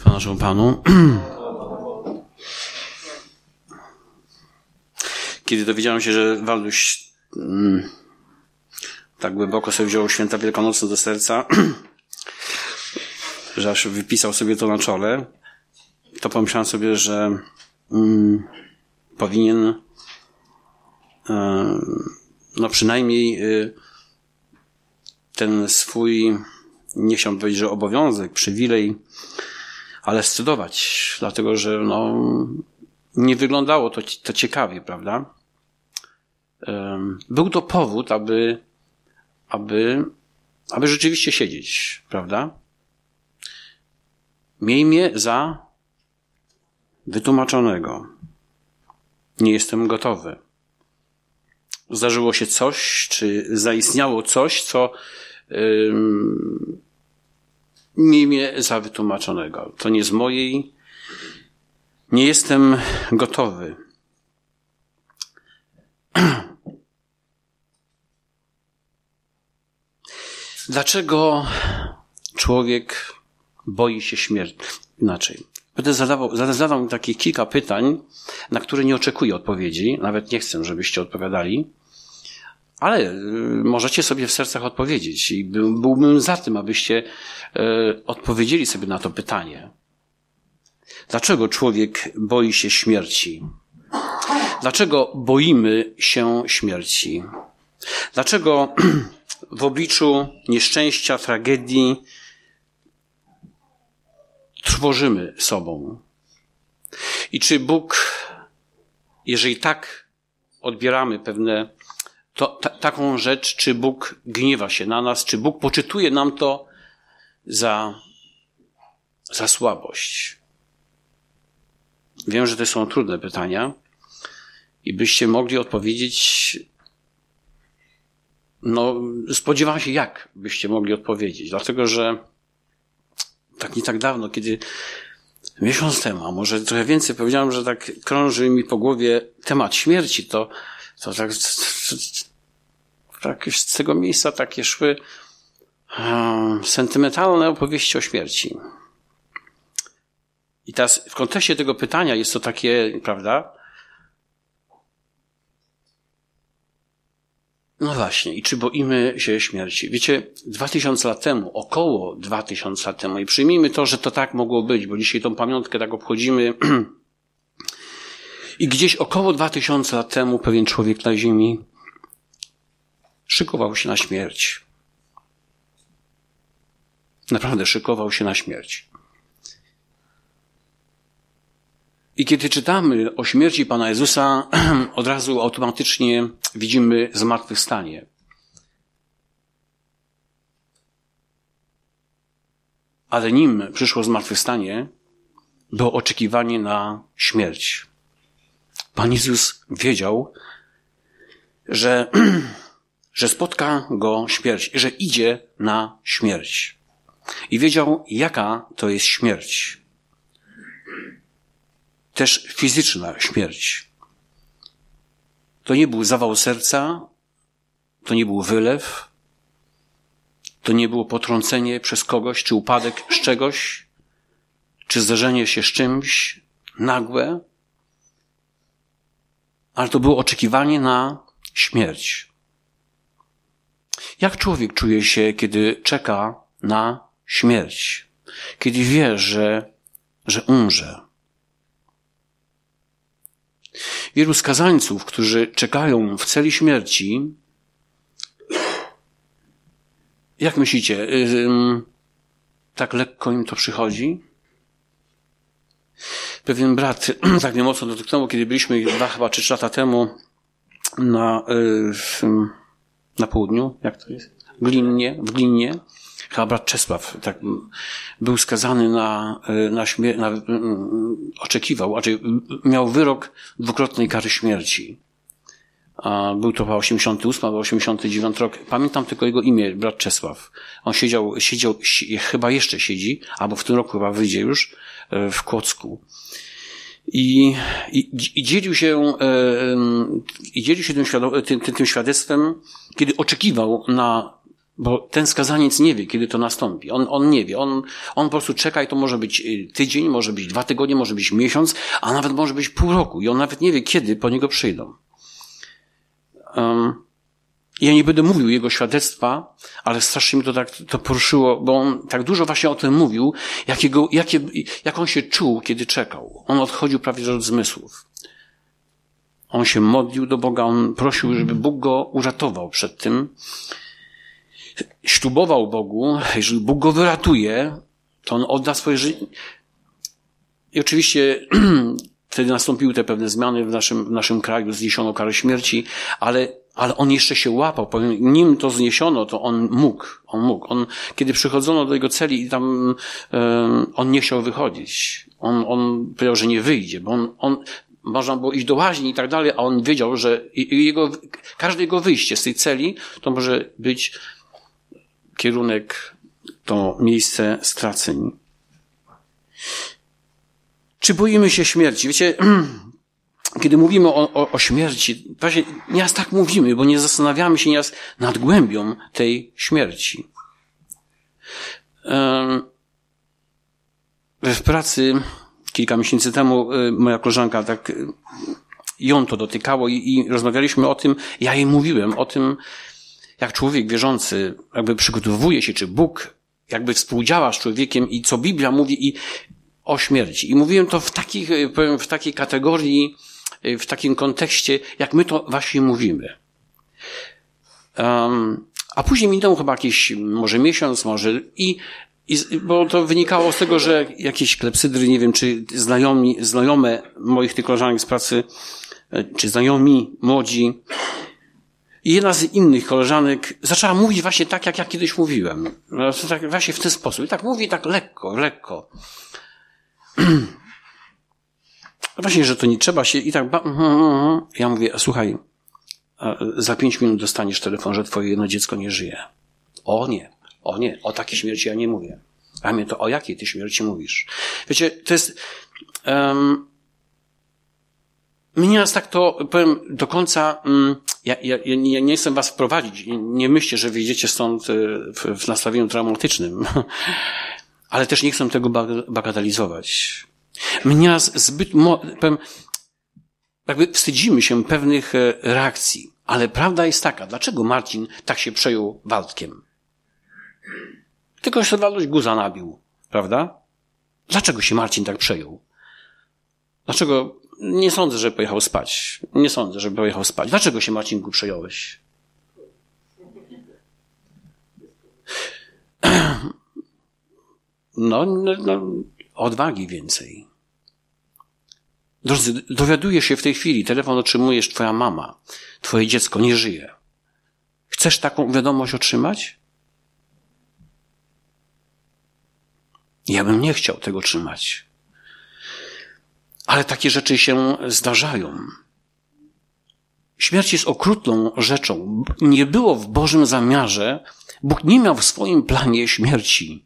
Naszemu Panu. Kiedy dowiedziałem się, że Walduś tak głęboko sobie wziął święta wielkanocne do serca, że aż wypisał sobie to na czole, to pomyślałem sobie, że powinien przynajmniej ten swój, nie chciałbym powiedzieć, że obowiązek, przywilej, ale scydować, dlatego że nie wyglądało to ciekawie, prawda? Był to powód, aby rzeczywiście siedzieć, prawda? Miej mnie za wytłumaczonego. Nie jestem gotowy. Zdarzyło się coś, czy zaistniało coś, co miej mnie za wytłumaczonego. To nie z mojej. Nie jestem gotowy. Dlaczego człowiek boi się śmierci? Inaczej. Będę zadał takie kilka pytań, na które nie oczekuję odpowiedzi. Nawet nie chcę, żebyście odpowiadali. Ale możecie sobie w sercach odpowiedzieć. I byłbym za tym, abyście odpowiedzieli sobie na to pytanie. Dlaczego człowiek boi się śmierci? Dlaczego boimy się śmierci? Dlaczego w obliczu nieszczęścia, tragedii trwożymy sobą? I czy Bóg, jeżeli tak odbieramy taką rzecz, czy Bóg gniewa się na nas, czy Bóg poczytuje nam to za słabość? Wiem, że to są trudne pytania i byście mogli odpowiedzieć, spodziewam się, jak byście mogli odpowiedzieć, dlatego że nie tak dawno, kiedy miesiąc temu, a może trochę więcej, powiedziałem, że tak krąży mi po głowie temat śmierci, to tak z tego miejsca takie szły sentymentalne opowieści o śmierci. I teraz w kontekście tego pytania jest to takie, prawda? No właśnie, i czy boimy się śmierci? Wiecie, 2000 lat temu, około 2000 lat temu, i przyjmijmy to, że to tak mogło być, bo dzisiaj tą pamiątkę tak obchodzimy, i gdzieś około 2000 lat temu pewien człowiek na ziemi szykował się na śmierć. Naprawdę szykował się na śmierć. I kiedy czytamy o śmierci Pana Jezusa, od razu automatycznie widzimy zmartwychwstanie. Ale nim przyszło zmartwychwstanie, było oczekiwanie na śmierć. Pan Jezus wiedział, że spotka go śmierć, że idzie na śmierć. I wiedział, jaka to jest śmierć. Też fizyczna śmierć. To nie był zawał serca, to nie był wylew, to nie było potrącenie przez kogoś, czy upadek z czegoś, czy zderzenie się z czymś nagłe, ale to było oczekiwanie na śmierć. Jak człowiek czuje się, kiedy czeka na śmierć? Kiedy wie, że umrze? Wielu skazańców, którzy czekają w celi śmierci, jak myślicie, tak lekko im to przychodzi? Pewien brat tak mnie mocno dotknął, kiedy byliśmy 2 chyba 3 lata temu na południu, jak to jest? W Glinnie. Chyba brat Czesław tak był skazany na śmierć, oczekiwał, miał wyrok 2-krotnej kary śmierci. Był to chyba 88 albo 89 rok. Pamiętam tylko jego imię, brat Czesław. On siedział, chyba jeszcze siedzi, albo w tym roku chyba wyjdzie już, w Kłodzku. I dzielił się tym świadectwem, kiedy oczekiwał na Bo ten skazaniec nie wie, kiedy to nastąpi. On nie wie. On po prostu czeka i to może być tydzień, może być 2 tygodnie, może być miesiąc, a nawet może być pół roku. I on nawet nie wie, kiedy po niego przyjdą. Ja nie będę mówił jego świadectwa, ale strasznie mi to poruszyło, bo on tak dużo właśnie o tym mówił, jak on się czuł, kiedy czekał. On odchodził prawie że od zmysłów. On się modlił do Boga, on prosił, żeby Bóg go uratował przed tym. Ślubował Bogu, jeżeli Bóg go wyratuje, to on odda swoje życie. I oczywiście wtedy nastąpiły te pewne zmiany w naszym kraju, zniesiono karę śmierci, ale on jeszcze się łapał, powiem, nim to zniesiono, to on mógł. Kiedy przychodzono do jego celi i tam on nie chciał wychodzić. On powiedział, że nie wyjdzie, bo on można było iść do łaźni i tak dalej, a on wiedział, że każde jego wyjście z tej celi to może być kierunek, to miejsce straceń. Czy boimy się śmierci? Wiecie, kiedy mówimy o śmierci, właśnie nieraz tak mówimy, bo nie zastanawiamy się nieraz nad głębią tej śmierci. W pracy kilka miesięcy temu moja koleżanka tak ją to dotykało i rozmawialiśmy o tym, ja jej mówiłem o tym, jak człowiek wierzący jakby przygotowuje się, czy Bóg jakby współdziała z człowiekiem i co Biblia mówi i o śmierci. I mówiłem to w takiej kategorii, w takim kontekście, jak my to właśnie mówimy. A później minął chyba jakiś może miesiąc, bo to wynikało z tego, że jakieś klepsydry, nie wiem, czy znajome moich tych koleżanek z pracy, czy znajomi, młodzi. I jedna z innych koleżanek zaczęła mówić właśnie tak, jak ja kiedyś mówiłem. Tak, właśnie w ten sposób. I tak mówi tak lekko. Właśnie, że to nie trzeba się i tak... Ja mówię, słuchaj, za 5 minut dostaniesz telefon, że twoje jedno dziecko nie żyje. O nie, o takiej śmierci ja nie mówię. A mnie to o jakiej ty śmierci mówisz? Wiecie, to jest... Mnie nieraz tak to powiem do końca... Ja nie chcę was wprowadzić. Nie myślcie, że wyjdziecie stąd w nastawieniu traumatycznym. Ale też nie chcę tego bagatelizować. My nieraz jakby wstydzimy się pewnych reakcji. Ale prawda jest taka. Dlaczego Marcin tak się przejął Waldkiem? Tylko się dość guza nabił. Prawda? Dlaczego się Marcin tak przejął? Dlaczego... Nie sądzę, że pojechał spać. Dlaczego się, Marcinku, przejąłeś? No, odwagi więcej. Drodzy, dowiadujesz się w tej chwili, telefon otrzymujesz, twoja mama, twoje dziecko nie żyje. Chcesz taką wiadomość otrzymać? Ja bym nie chciał tego trzymać. Ale takie rzeczy się zdarzają. Śmierć jest okrutną rzeczą. Nie było w Bożym zamiarze. Bóg nie miał w swoim planie śmierci.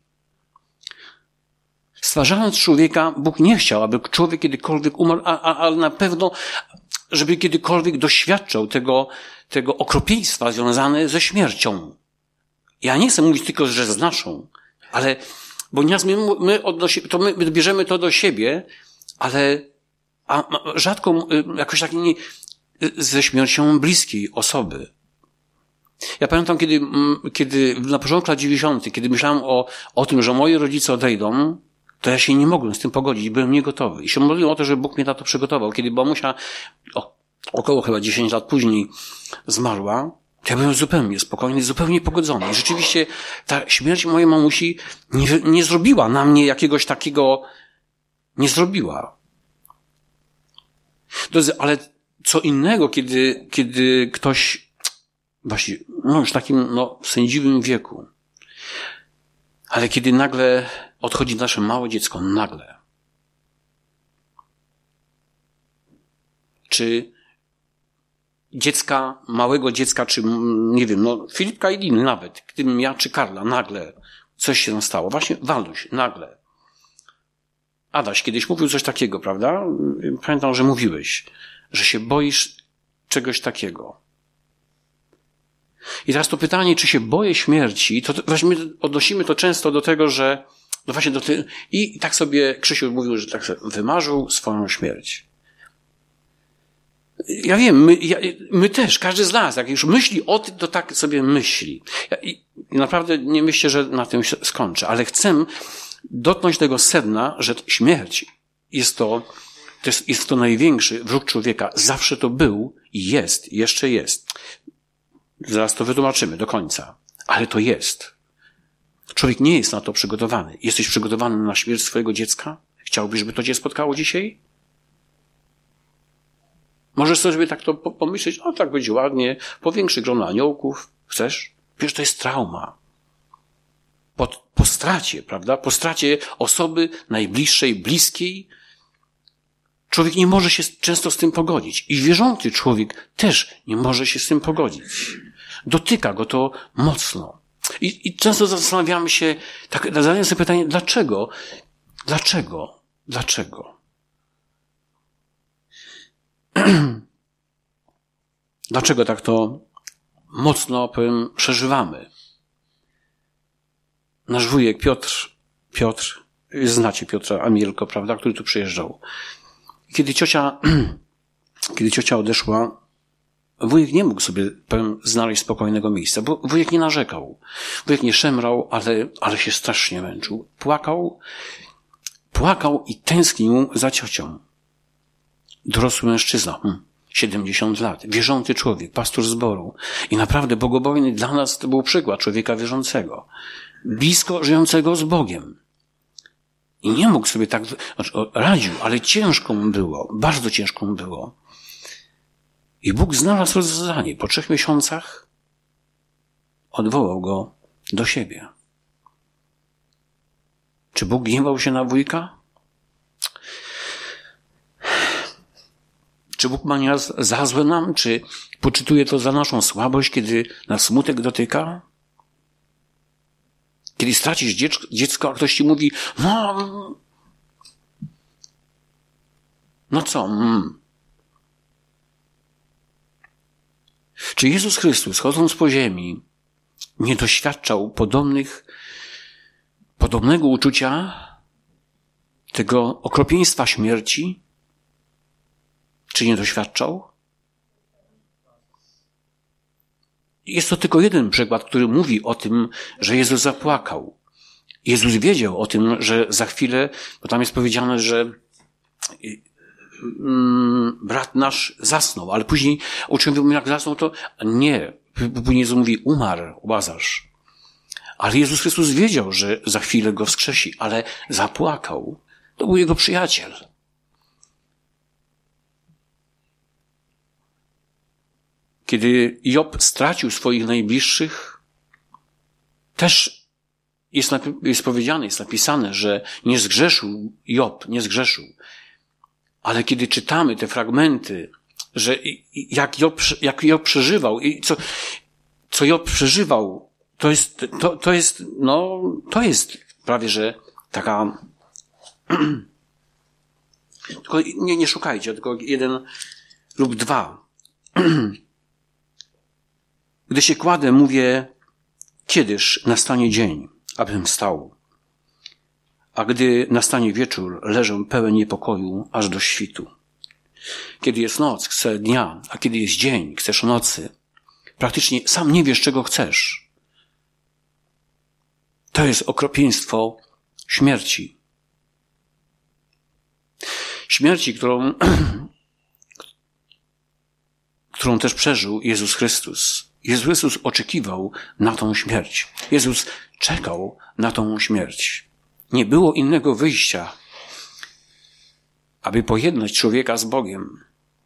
Stwarzając człowieka, Bóg nie chciał, aby człowiek kiedykolwiek umarł, ale na pewno, żeby kiedykolwiek doświadczał tego okropieństwa związane ze śmiercią. Ja nie chcę mówić tylko, że z naszą, ale, bo nieraz my bierzemy to do siebie, ale rzadko jakoś tak ze śmiercią bliskiej osoby. Ja pamiętam, kiedy na początku lat 90., kiedy myślałem o tym, że moi rodzice odejdą, to ja się nie mogłem z tym pogodzić, byłem niegotowy. I się modliłem o to, żeby Bóg mnie na to przygotował. Kiedy mamusia około chyba 10 lat później zmarła, to ja byłem zupełnie spokojny, zupełnie pogodzony. I rzeczywiście ta śmierć mojej mamusi nie zrobiła na mnie jakiegoś takiego, nie zrobiła. Ale co innego, kiedy ktoś właśnie, już w takim, sędziwym wieku, ale kiedy nagle odchodzi nasze małe dziecko, nagle. Czy małego dziecka, czy nie wiem, Filipka i Liny nawet, gdybym ja czy Karla, nagle coś się stało. Właśnie Waluś, nagle. Adaś kiedyś mówił coś takiego, prawda? Pamiętam, że mówiłeś, że się boisz czegoś takiego. I teraz to pytanie, czy się boję śmierci, to właśnie odnosimy to często do tego, że no właśnie i tak sobie Krzysiu mówił, że tak sobie wymarzył swoją śmierć. Ja wiem, my też, każdy z nas, jak już myśli o tym, to tak sobie myśli. I naprawdę nie myślę, że na tym się skończę, ale chcę dotknąć tego sedna, że śmierć jest to największy wróg człowieka. Zawsze to był i jest, jeszcze jest. Zaraz to wytłumaczymy do końca. Ale to jest. Człowiek nie jest na to przygotowany. Jesteś przygotowany na śmierć swojego dziecka? Chciałbyś, żeby to cię spotkało dzisiaj? Możesz sobie tak to pomyśleć, o tak będzie ładnie, powiększy grono aniołków. Chcesz? Wiesz, to jest trauma. Po stracie, prawda? Po stracie osoby najbliższej, bliskiej. Człowiek nie może się często z tym pogodzić. I wierzący człowiek też nie może się z tym pogodzić. Dotyka go to mocno. I często zastanawiamy się, tak, zadając sobie pytanie, dlaczego? Dlaczego? Dlaczego? Dlaczego tak to mocno, powiem, przeżywamy? Nasz wujek Piotr, znacie Piotra Amielko, prawda, który tu przyjeżdżał. Kiedy ciocia odeszła, wujek nie mógł sobie, powiem, znaleźć spokojnego miejsca, bo wujek nie narzekał. Wujek nie szemrał, ale się strasznie męczył. Płakał i tęsknił za ciocią. Dorosły mężczyzna, 70 lat, wierzący człowiek, pastor zboru. I naprawdę bogobojny dla nas to był przykład człowieka wierzącego. Blisko żyjącego z Bogiem. I nie mógł sobie tak, radził, ale ciężko mu było, bardzo ciężko mu było. I Bóg znalazł rozwiązanie. Po 3 miesiącach odwołał go do siebie. Czy Bóg gniewał się na wujka? Czy Bóg ma nas za złe nam? Czy poczytuje to za naszą słabość, kiedy nas smutek dotyka? Kiedy stracisz dziecko, a ktoś ci mówi, no co? Czy Jezus Chrystus, chodząc po ziemi, nie doświadczał podobnego uczucia, tego okropieństwa śmierci? Czy nie doświadczał? Jest to tylko jeden przykład, który mówi o tym, że Jezus zapłakał. Jezus wiedział o tym, że za chwilę, bo tam jest powiedziane, że brat nasz zasnął, ale później uczniowie mówią, jak zasnął, to nie. Później Jezus mówi, umarł Łazarz. Ale Jezus Chrystus wiedział, że za chwilę go wskrzesi, ale zapłakał. To był jego przyjaciel. Kiedy Job stracił swoich najbliższych, też jest powiedziane, jest napisane, że nie zgrzeszył Job, nie zgrzeszył. Ale kiedy czytamy te fragmenty, że jak Job przeżywał i co Job przeżywał, to jest prawie, że taka, tylko nie szukajcie, tylko 1 lub 2. Gdy się kładę, mówię, kiedyż nastanie dzień, abym wstał. A gdy nastanie wieczór, leżę pełen niepokoju aż do świtu. Kiedy jest noc, chcę dnia, a kiedy jest dzień, chcesz nocy. Praktycznie sam nie wiesz, czego chcesz. To jest okropieństwo śmierci. Śmierci, którą też przeżył Jezus Chrystus. Jezus Chrystus oczekiwał na tą śmierć. Jezus czekał na tą śmierć. Nie było innego wyjścia, aby pojednać człowieka z Bogiem.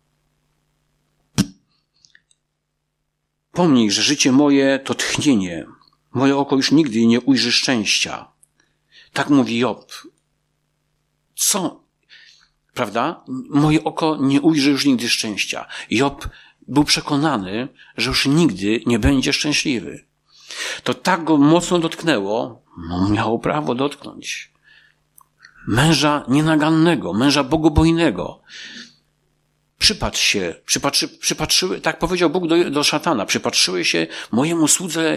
Pomnij, że życie moje to tchnienie. Moje oko już nigdy nie ujrzy szczęścia. Tak mówi Job. Co? Prawda? Moje oko nie ujrzy już nigdy szczęścia. Job był przekonany, że już nigdy nie będzie szczęśliwy. To tak go mocno dotknęło, miało prawo dotknąć. Męża nienagannego, męża bogobojnego. przypatrz się, przypatrzyły, tak powiedział Bóg do szatana, przypatrzyły się mojemu słudze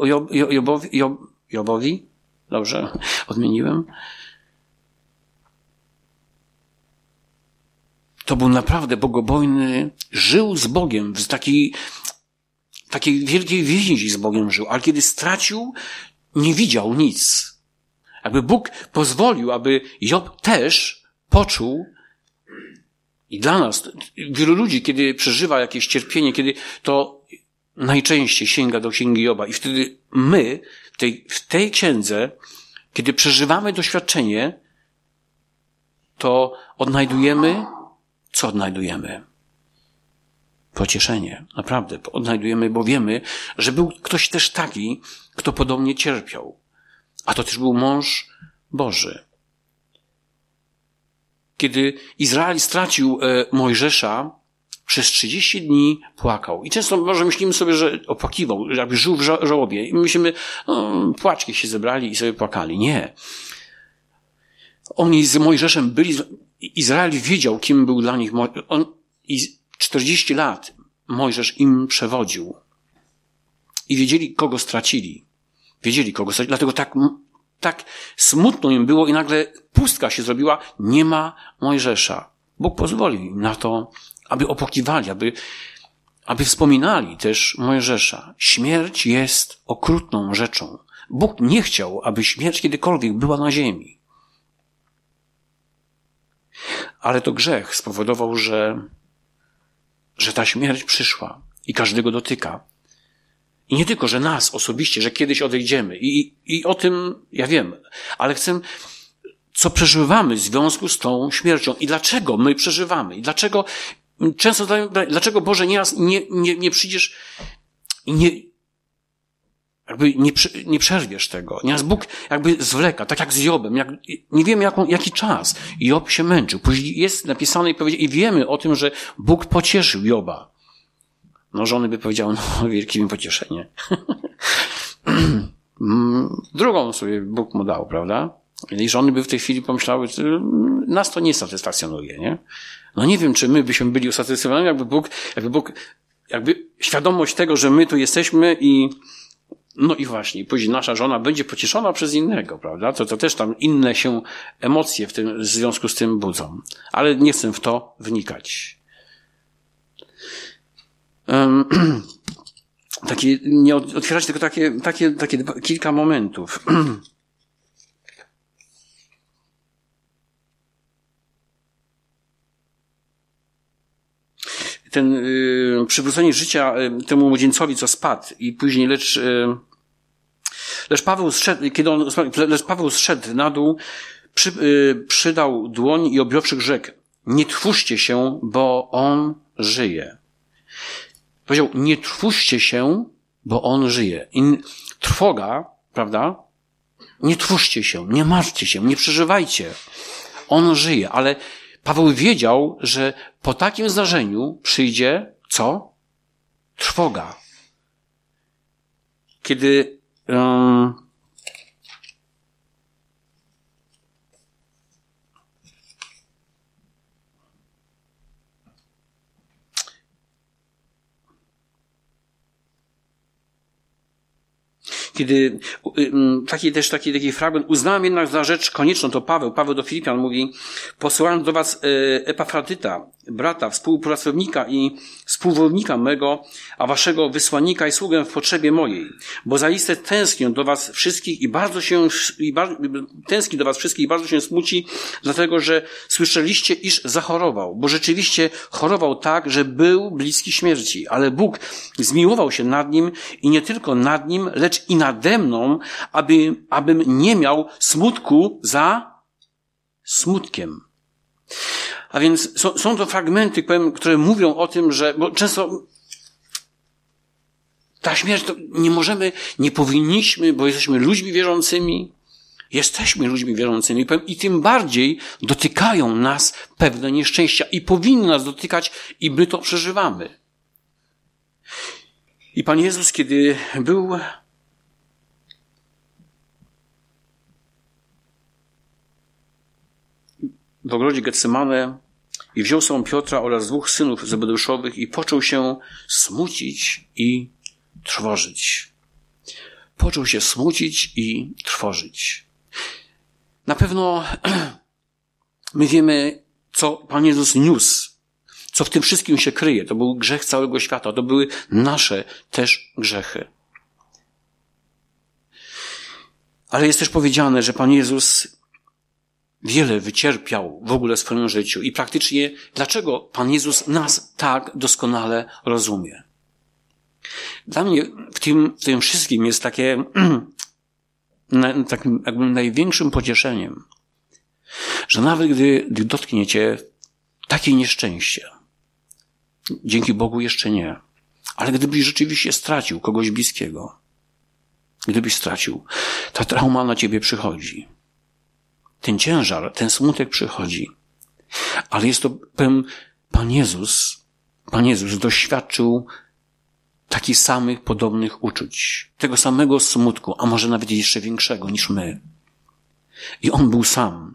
Jobowi? Dobrze, odmieniłem? To był naprawdę bogobojny, żył z Bogiem, w takiej wielkiej więzi z Bogiem żył, ale kiedy stracił, nie widział nic. Jakby Bóg pozwolił, aby Job też poczuł, i dla nas, wielu ludzi, kiedy przeżywa jakieś cierpienie, kiedy to najczęściej sięga do księgi Joba i wtedy my w tej księdze, kiedy przeżywamy doświadczenie, to odnajdujemy, co odnajdujemy? Pocieszenie. Naprawdę. Odnajdujemy, bo wiemy, że był ktoś też taki, kto podobnie cierpiał. A to też był mąż Boży. Kiedy Izrael stracił Mojżesza, przez 30 dni płakał. I często może myślimy sobie, że opłakiwał, jakby żył w żałobie. I myślimy, płaczki się zebrali i sobie płakali. Nie. Oni z Mojżeszem byli, Izrael wiedział, kim był dla nich. I 40 lat Mojżesz im przewodził. I wiedzieli, kogo stracili. Dlatego tak smutno im było i nagle pustka się zrobiła. Nie ma Mojżesza. Bóg pozwolił im na to, aby opłakiwali, aby wspominali też Mojżesza. Śmierć jest okrutną rzeczą. Bóg nie chciał, aby śmierć kiedykolwiek była na ziemi. Ale to grzech spowodował, że ta śmierć przyszła i każdego dotyka. I nie tylko, że nas osobiście, że kiedyś odejdziemy. I o tym ja wiem. Ale chcę, co przeżywamy w związku z tą śmiercią i dlaczego my przeżywamy. I dlaczego często dlaczego Boże nie przyjdziesz i nie przerwiesz tego. Nieraz Bóg jakby zwleka, tak jak z Jobem. Nie wiemy jaki czas. Job się męczył. Później jest napisane i wiemy o tym, że Bóg pocieszył Joba. No żony by powiedziały, wielkie mi pocieszenie. Drugą sobie Bóg mu dał, prawda? I żony by w tej chwili pomyślały, nas to nie satysfakcjonuje, nie? No nie wiem, czy my byśmy byli usatysfakcjonowani, jakby świadomość tego, że my tu jesteśmy i właśnie, później nasza żona będzie pocieszona przez innego, prawda? To też tam inne się emocje w związku z tym budzą. Ale nie chcę w to wnikać. Nie otwierać tylko takie kilka momentów. Przywrócenie życia temu młodzieńcowi, co spadł i później lecz Paweł zszedł na dół, przydał dłoń i objąwszy rzekł: nie trwóżcie się, bo on żyje. Powiedział, nie trwóżcie się, bo on żyje. I trwoga, prawda? Nie trwóżcie się, nie martwcie się, nie przeżywajcie. On żyje, ale Paweł wiedział, że po takim zdarzeniu przyjdzie co? Trwoga. Kiedy taki fragment, uznałem jednak za rzecz konieczną, to Paweł do Filipian mówi, posyłając do was Epafradyta, brata, współpracownika i współwolnika mego, a waszego wysłannika i sługę w potrzebie mojej, bo zaiste tęsknię do was wszystkich i bardzo się smuci, dlatego, że słyszeliście, iż zachorował, bo rzeczywiście chorował tak, że był bliski śmierci, ale Bóg zmiłował się nad nim i nie tylko nad nim, lecz i nade mną, abym nie miał smutku za smutkiem. A więc są to fragmenty, które mówią o tym, że, bo często ta śmierć to nie powinniśmy, bo jesteśmy ludźmi wierzącymi, i tym bardziej dotykają nas pewne nieszczęścia i powinny nas dotykać i my to przeżywamy. I Pan Jezus, kiedy był w ogrodzie Getsemane, I wziął sobą Piotra oraz 2 synów Zebedeuszowych i począł się smucić i trwożyć. Począł się smucić i trwożyć. Na pewno my wiemy, co Pan Jezus niósł, co w tym wszystkim się kryje. To był grzech całego świata, to były nasze też grzechy. Ale jest też powiedziane, że Pan Jezus wiele wycierpiał w ogóle w swoim życiu i praktycznie dlaczego Pan Jezus nas tak doskonale rozumie. Dla mnie w tym wszystkim jest takie takim jakby największym pocieszeniem, że nawet gdy dotknie cię takie nieszczęście, dzięki Bogu jeszcze nie, ale gdybyś rzeczywiście stracił kogoś bliskiego, gdybyś stracił, ta trauma na ciebie przychodzi. Ten ciężar, ten smutek przychodzi. Ale jest to Pan Jezus doświadczył takich samych podobnych uczuć. Tego samego smutku, a może nawet jeszcze większego niż my. I On był sam.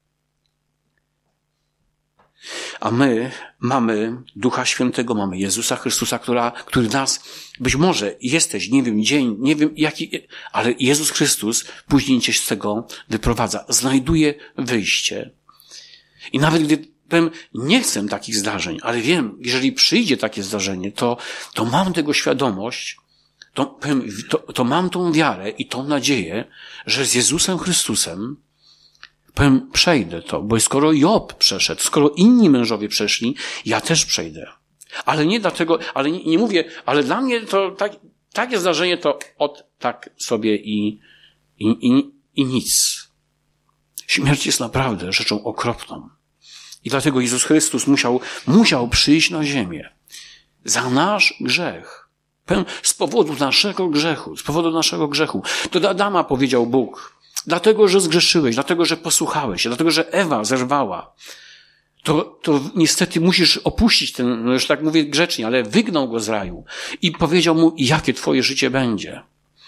A my mamy Ducha Świętego, mamy Jezusa Chrystusa, który nas, być może jesteś, nie wiem, dzień, nie wiem jaki, ale Jezus Chrystus później cię z tego wyprowadza. Znajduje wyjście. I nawet gdy nie chcę takich zdarzeń, ale wiem, jeżeli przyjdzie takie zdarzenie, to mam tego świadomość, to mam tą wiarę i tą nadzieję, że z Jezusem Chrystusem przejdę to, bo skoro Job przeszedł, skoro inni mężowie przeszli, ja też przejdę. Ale nie dlatego, ale nie mówię, ale dla mnie to takie zdarzenie to tak sobie i nic. Śmierć jest naprawdę rzeczą okropną. I dlatego Jezus Chrystus musiał przyjść na ziemię. Za nasz grzech. Z powodu naszego grzechu. To do Adama powiedział Bóg. Dlatego, że zgrzeszyłeś, dlatego, że posłuchałeś się, dlatego, że Ewa zerwała. To niestety musisz opuścić ten, no już tak mówię grzecznie, ale wygnał go z raju. I powiedział mu, jakie twoje życie będzie.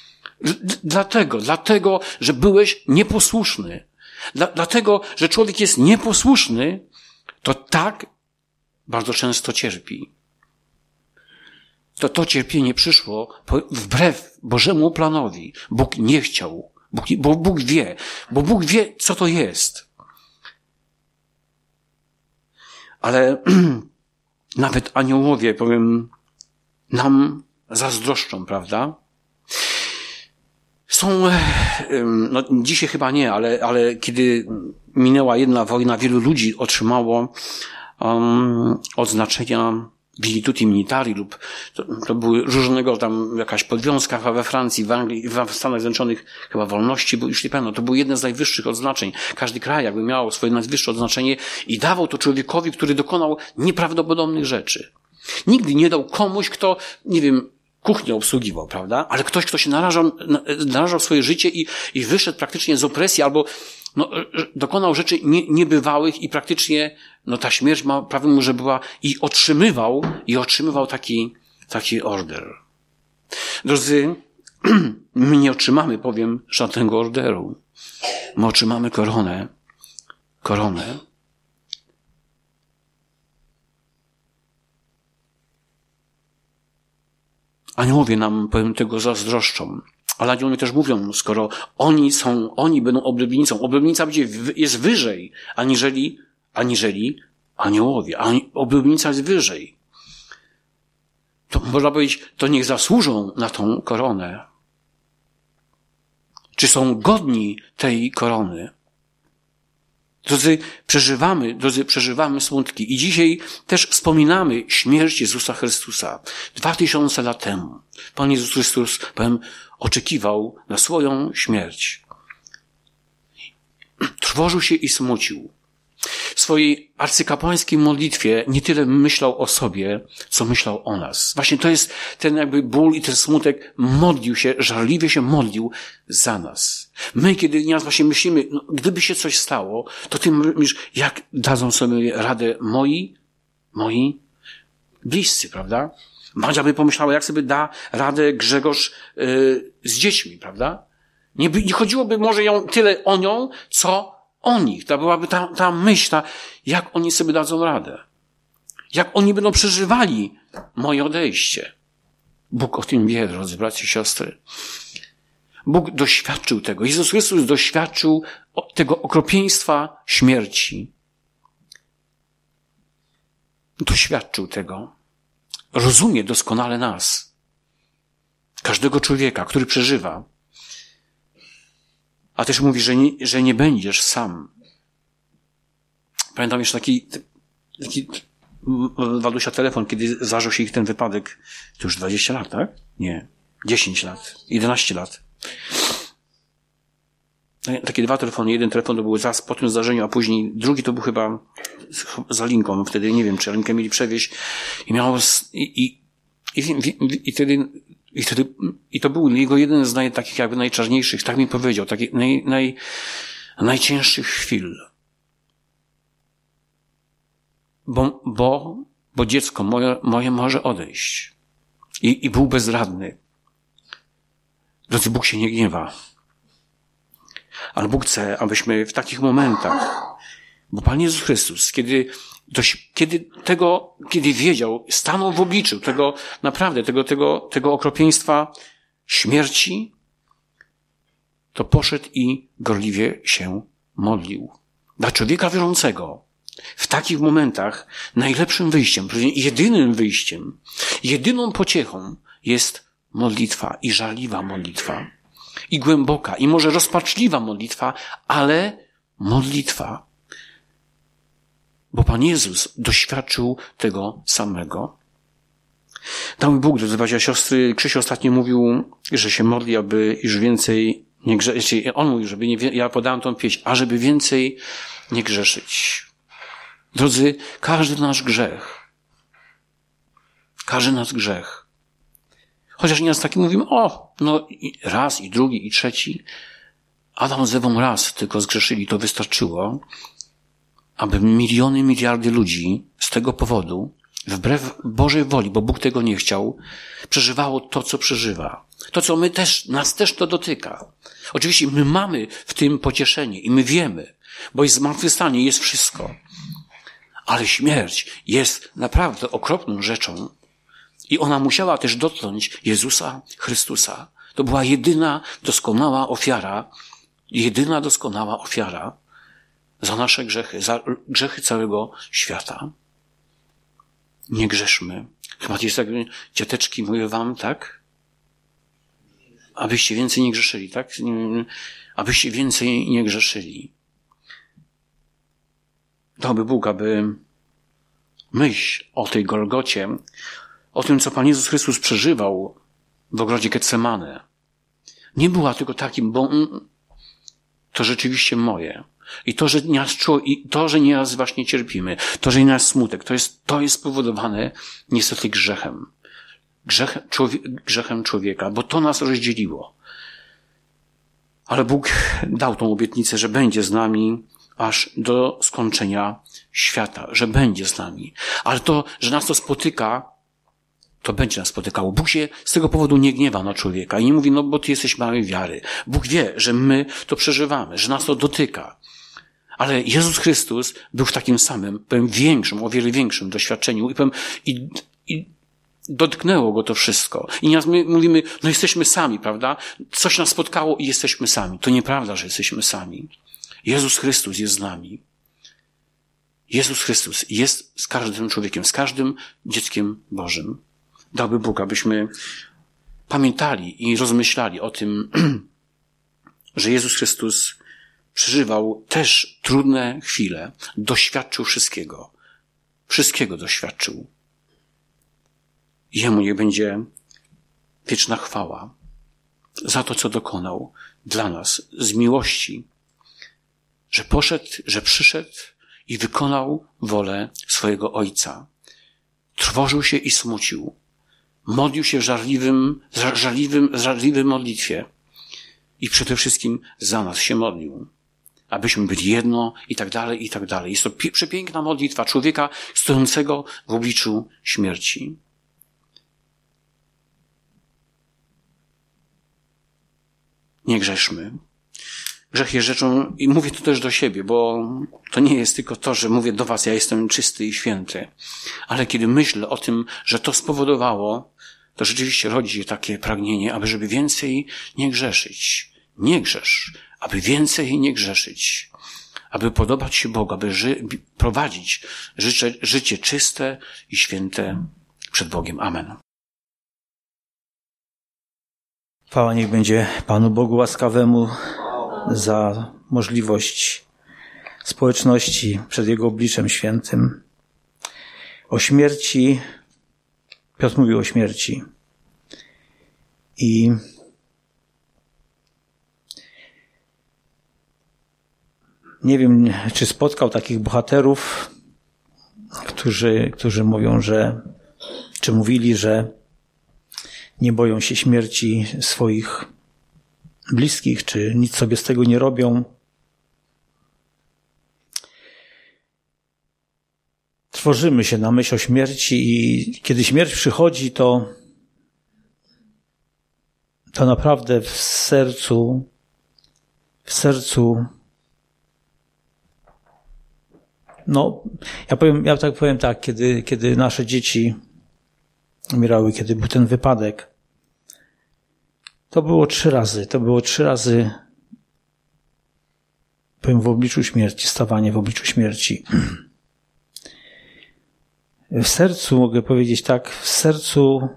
Dlatego, że byłeś nieposłuszny. Dlatego, że człowiek jest nieposłuszny, to tak bardzo często cierpi. To cierpienie przyszło wbrew Bożemu planowi. Bóg nie chciał, bo Bóg wie, co to jest. Ale nawet aniołowie, nam zazdroszczą, prawda? No dzisiaj chyba nie, ale kiedy minęła jedna wojna, wielu ludzi otrzymało odznaczenia Virtuti Militari lub to były różnego tam jakaś podwiązka chyba we Francji, w Anglii, w Stanach Zjednoczonych chyba wolności, bo już nie pamiętam, to było jedno z najwyższych odznaczeń. Każdy kraj jakby miał swoje najwyższe odznaczenie i dawał to człowiekowi, który dokonał nieprawdopodobnych rzeczy. Nigdy nie dał komuś, kto, nie wiem, kuchnię obsługiwał, prawda? Ale ktoś, kto się narażał swoje życie i wyszedł praktycznie z opresji albo dokonał rzeczy niebywałych i praktycznie ta śmierć prawie mu, że była i otrzymywał taki order. Drodzy, my nie otrzymamy, żadnego orderu. My otrzymamy koronę. Aniołowie nam, tego zazdroszczą. Ale aniołowie też mówią, skoro oni będą oblubienicą. Oblubienica jest wyżej, aniżeli aniołowie. Oblubienica jest wyżej. To można powiedzieć, to niech zasłużą na tą koronę. Czy są godni tej korony? Drodzy, przeżywamy smutki. I dzisiaj też wspominamy śmierć Jezusa Chrystusa. 2000 lat temu Pan Jezus Chrystus, oczekiwał na swoją śmierć. Trwożył się i smucił. W swojej arcykapłańskiej modlitwie nie tyle myślał o sobie, co myślał o nas. Właśnie to jest ten jakby ból i ten smutek, żarliwie się modlił za nas. My, kiedy nieraz właśnie myślimy, gdyby się coś stało, to ty myślisz, jak dadzą sobie radę moi bliscy, prawda? Madzia by pomyślała, jak sobie da radę Grzegorz z dziećmi, prawda? Nie chodziłoby może tyle o nią, co o nich. To byłaby ta myśl, jak oni sobie dadzą radę. Jak oni będą przeżywali moje odejście. Bóg o tym wie, drodzy bracia i siostry. Bóg doświadczył tego. Jezus Chrystus doświadczył tego okropieństwa śmierci. Doświadczył tego. Rozumie doskonale nas. Każdego człowieka, który przeżywa. A też mówi, że nie będziesz sam. Pamiętam jeszcze taki Wadusia telefon, kiedy zdarzył się ich ten wypadek. To już 20 lat, tak? Nie. 10 lat. 11 lat. Takie dwa telefony. Jeden telefon to był zaraz po tym zdarzeniu, a później drugi to był chyba za Linką. Wtedy nie wiem, czy Linkę mieli przewieźć. I to był jego jeden z takich jakby najczarniejszych, tak mi powiedział, takich najcięższych chwil. Bo dziecko moje może odejść. I był bezradny. Drodzy, Bóg się nie gniewa. Ale Bóg chce, abyśmy w takich momentach, bo Pan Jezus Chrystus, kiedy wiedział, stanął w obliczu tego, naprawdę, tego okropieństwa śmierci, to poszedł i gorliwie się modlił. Dla człowieka wierzącego w takich momentach najlepszym wyjściem, jedynym wyjściem, jedyną pociechą jest modlitwa i żarliwa modlitwa. I głęboka, i może rozpaczliwa modlitwa, ale modlitwa. Bo Pan Jezus doświadczył tego samego. Dał mi Bóg, drodzy bracia, siostry, Krzysiu ostatnio mówił, że się modli, aby już więcej nie grzeszyć. On mówił, żeby ja podałem tą pieśń, a żeby więcej nie grzeszyć. Drodzy, każdy nasz grzech, chociaż nieraz taki mówimy, raz i drugi i trzeci. Adam z Ewą raz tylko zgrzeszyli, to wystarczyło, aby miliardy ludzi z tego powodu, wbrew Bożej woli, bo Bóg tego nie chciał, przeżywało to, co przeżywa. To, co nas też to dotyka. Oczywiście my mamy w tym pocieszenie i my wiemy, bo jest zmartwychwstanie, jest wszystko. Ale śmierć jest naprawdę okropną rzeczą i ona musiała też dotknąć Jezusa Chrystusa. To była jedyna doskonała ofiara za nasze grzechy, za grzechy całego świata. Nie grzeszmy. Chyba jest tak, dziateczki, mówię wam, tak? Abyście więcej nie grzeszyli, tak? Abyście więcej nie grzeszyli. Dałby Bóg, aby myśl o tej Golgocie, o tym, co Pan Jezus Chrystus przeżywał w ogrodzie Getsemane, nie była tylko takim, bo to rzeczywiście moje. I to, że nieraz właśnie cierpimy, to, że nieraz smutek, to jest spowodowane niestety grzechem. Grzechem człowieka, bo to nas rozdzieliło. Ale Bóg dał tą obietnicę, że będzie z nami aż do skończenia świata, że będzie z nami. Ale to, że nas to spotyka, to będzie nas spotykało. Bóg się z tego powodu nie gniewa na człowieka i nie mówi, bo ty jesteś małej wiary. Bóg wie, że my to przeżywamy, że nas to dotyka. Ale Jezus Chrystus był w takim samym, o wiele większym doświadczeniu i dotknęło go to wszystko. I nieraz my mówimy, jesteśmy sami, prawda? Coś nas spotkało i jesteśmy sami. To nieprawda, że jesteśmy sami. Jezus Chrystus jest z nami. Jezus Chrystus jest z każdym człowiekiem, z każdym dzieckiem Bożym. Dałby Bóg, abyśmy pamiętali i rozmyślali o tym, że Jezus Chrystus przeżywał też trudne chwile, doświadczył wszystkiego. Wszystkiego doświadczył. Jemu niech będzie wieczna chwała za to, co dokonał dla nas z miłości, że przyszedł i wykonał wolę swojego Ojca. Trwożył się i smucił. Modlił się w żarliwym modlitwie. I przede wszystkim za nas się modlił. Abyśmy byli jedno i tak dalej, i tak dalej. Jest to przepiękna modlitwa człowieka stojącego w obliczu śmierci. Nie grzeszmy. grzech jest rzeczą, i mówię to też do siebie, bo to nie jest tylko to, że mówię do was, ja jestem czysty i święty, ale kiedy myślę o tym, że to spowodowało, to rzeczywiście rodzi się takie pragnienie, aby żeby więcej nie grzeszyć. Nie grzesz, aby więcej nie grzeszyć. Aby podobać się Bogu, aby prowadzić życie czyste i święte przed Bogiem. Amen. Chwała niech będzie Panu Bogu łaskawemu za możliwość społeczności przed Jego obliczem świętym. O śmierci, Piotr mówił o śmierci. I nie wiem, czy spotkał takich bohaterów, którzy mówią, czy mówili, że nie boją się śmierci swoich bliskich, czy nic sobie z tego nie robią. Trwożymy się na myśl o śmierci i kiedy śmierć przychodzi, to naprawdę w sercu ja powiem tak, kiedy nasze dzieci umierały, kiedy był ten wypadek, to było 3 razy. Powiem w obliczu śmierci, stawanie w obliczu śmierci. W sercu, mogę powiedzieć tak, w sercu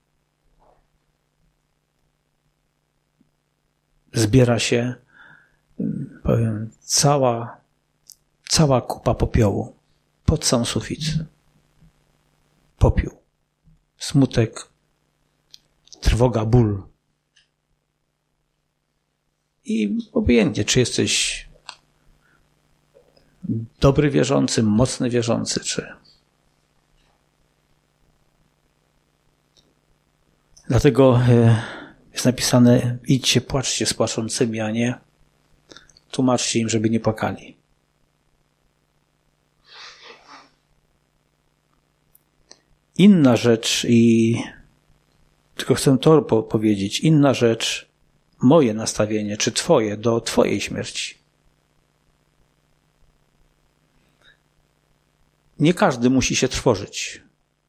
zbiera się, powiem, cała kupa popiołu pod sam sufit. Popiół, smutek, trwoga, ból. I obojętnie, czy jesteś dobry wierzący, mocny wierzący, czy... Dlatego jest napisane: idźcie, płaczcie z płaczącymi, a nie tłumaczcie im, żeby nie płakali. Inna rzecz, i tylko chcę to powiedzieć, inna rzecz, moje nastawienie, czy twoje, do twojej śmierci. Nie każdy musi się trwożyć.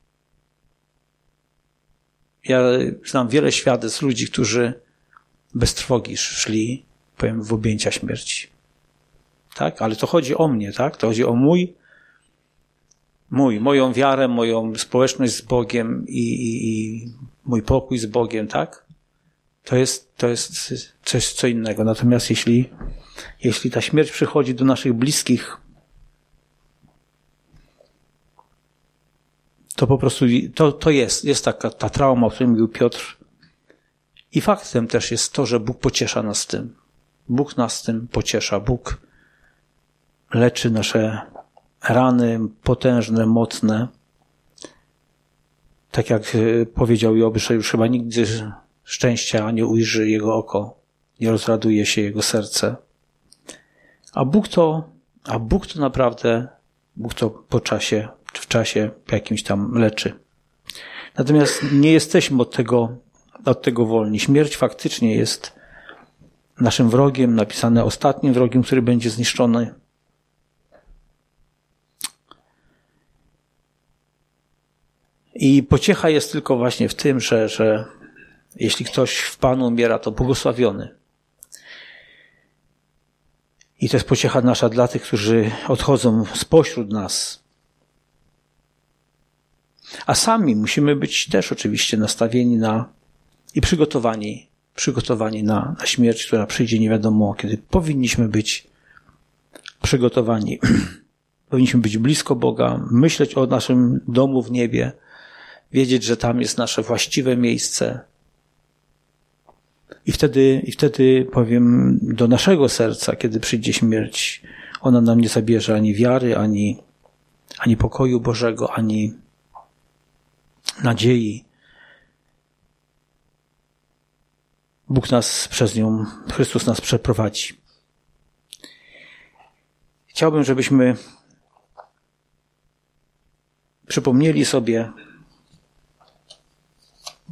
Ja znam wiele świadectw ludzi, którzy bez trwogi szli, powiem, w objęcia śmierci. Tak? Ale to chodzi o mnie, tak? To chodzi o moją wiarę, moją społeczność z Bogiem i mój pokój z Bogiem, tak? To jest coś co innego. Natomiast jeśli ta śmierć przychodzi do naszych bliskich, to po prostu to jest taka ta trauma, o której mówił Piotr. I faktem też jest to, że Bóg pociesza nas tym. Bóg nas tym pociesza. Bóg leczy nasze rany potężne, mocne. Tak jak powiedział Job, że już chyba nigdy szczęścia nie ujrzy jego oko, nie rozraduje się jego serce. A Bóg to naprawdę, Bóg to po czasie, czy w czasie jakimś tam leczy. Natomiast nie jesteśmy od tego wolni. Śmierć faktycznie jest naszym wrogiem, napisane ostatnim wrogiem, który będzie zniszczony. I pociecha jest tylko właśnie w tym, że jeśli ktoś w Panu umiera, to błogosławiony. I to jest pociecha nasza dla tych, którzy odchodzą spośród nas. A sami musimy być też oczywiście nastawieni i przygotowani na śmierć, która przyjdzie nie wiadomo kiedy. Powinniśmy być przygotowani. Powinniśmy być blisko Boga, myśleć o naszym domu w niebie, wiedzieć, że tam jest nasze właściwe miejsce. I wtedy powiem, do naszego serca, kiedy przyjdzie śmierć, ona nam nie zabierze ani wiary, ani pokoju Bożego, ani nadziei. Bóg nas przez nią, Chrystus nas przeprowadzi. Chciałbym, żebyśmy przypomnieli sobie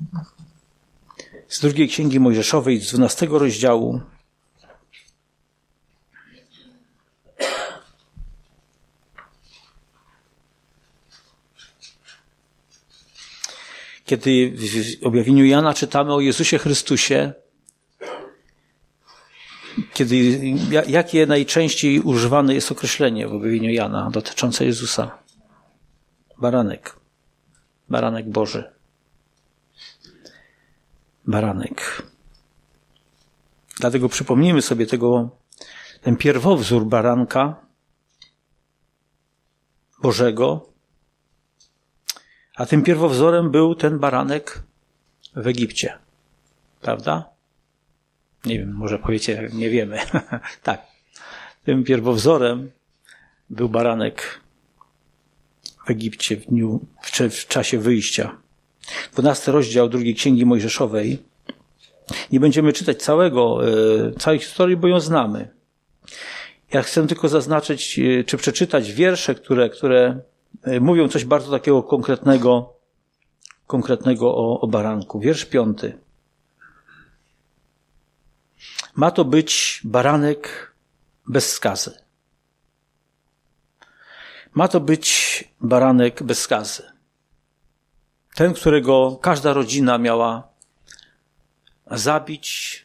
z 2 Księgi Mojżeszowej, z 12 rozdziału, Kiedy w objawieniu Jana czytamy o Jezusie Chrystusie, jakie najczęściej używane jest określenie w objawieniu Jana dotyczące Jezusa? Baranek. Baranek Boży. Baranek. Dlatego przypomnijmy sobie ten pierwowzór baranka Bożego, a tym pierwowzorem był ten baranek w Egipcie. Prawda? Nie wiem, może powiecie, nie wiemy. Tak. Tym pierwowzorem był baranek w Egipcie w czasie wyjścia. 12 rozdział 2 Księgi Mojżeszowej. Nie będziemy czytać całej historii, bo ją znamy. Ja chcę tylko zaznaczyć, czy przeczytać wiersze, które mówią coś bardzo takiego konkretnego o baranku. Wiersz 5. Ma to być baranek bez skazy. Ma to być baranek bez skazy. Ten, którego każda rodzina miała zabić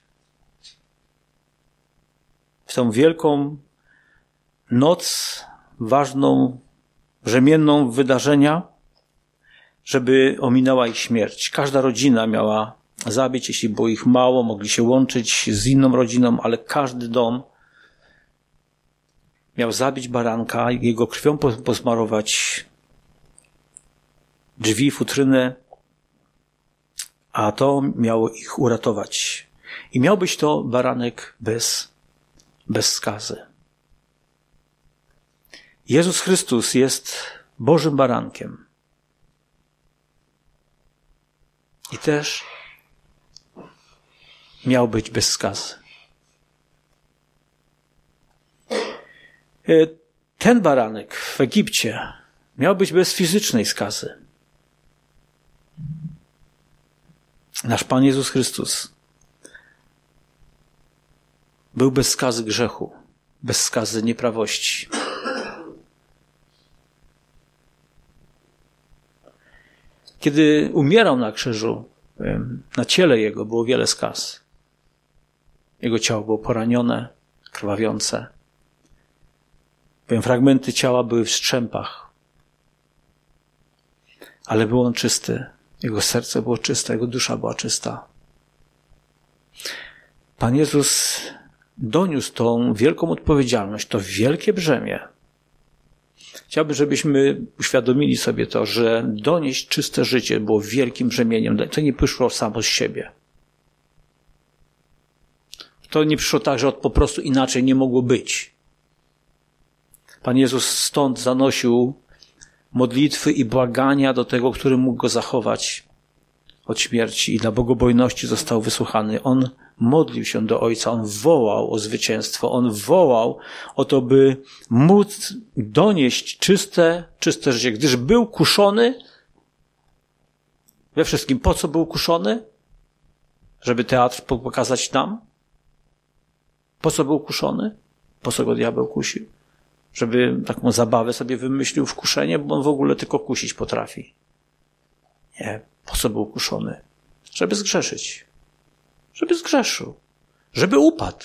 w tą wielką noc, ważną, brzemienną wydarzenia, żeby ominęła ich śmierć. Każda rodzina miała zabić, jeśli było ich mało, mogli się łączyć z inną rodziną, ale każdy dom miał zabić baranka, jego krwią posmarować drzwi, futrynę, a to miało ich uratować. I miał być to baranek bez skazy. Jezus Chrystus jest Bożym barankiem. I też miał być bez skazy. Ten baranek w Egipcie miał być bez fizycznej skazy. Nasz Pan Jezus Chrystus był bez skazy grzechu, bez skazy nieprawości. Kiedy umierał na krzyżu, na ciele Jego było wiele skaz. Jego ciało było poranione, krwawiące. Fragmenty ciała były w strzępach. Ale był on czysty. Jego serce było czyste, jego dusza była czysta. Pan Jezus doniósł tą wielką odpowiedzialność, to wielkie brzemię. Chciałbym, żebyśmy uświadomili sobie to, że donieść czyste życie było wielkim brzemieniem. To nie przyszło samo z siebie. To nie przyszło tak, że po prostu inaczej nie mogło być. Pan Jezus stąd zanosił modlitwy i błagania do tego, który mógł go zachować od śmierci i dla bogobojności został wysłuchany. On modlił się do Ojca, on wołał o zwycięstwo, on wołał o to, by móc donieść czyste życie, gdyż był kuszony we wszystkim. Po co był kuszony? Żeby teatr pokazać nam? Po co był kuszony? Po co go diabeł kusił? Żeby taką zabawę sobie wymyślił w kuszenie, bo on w ogóle tylko kusić potrafi. Nie. Po co był kuszony? Żeby zgrzeszyć. Żeby zgrzeszył. Żeby upadł.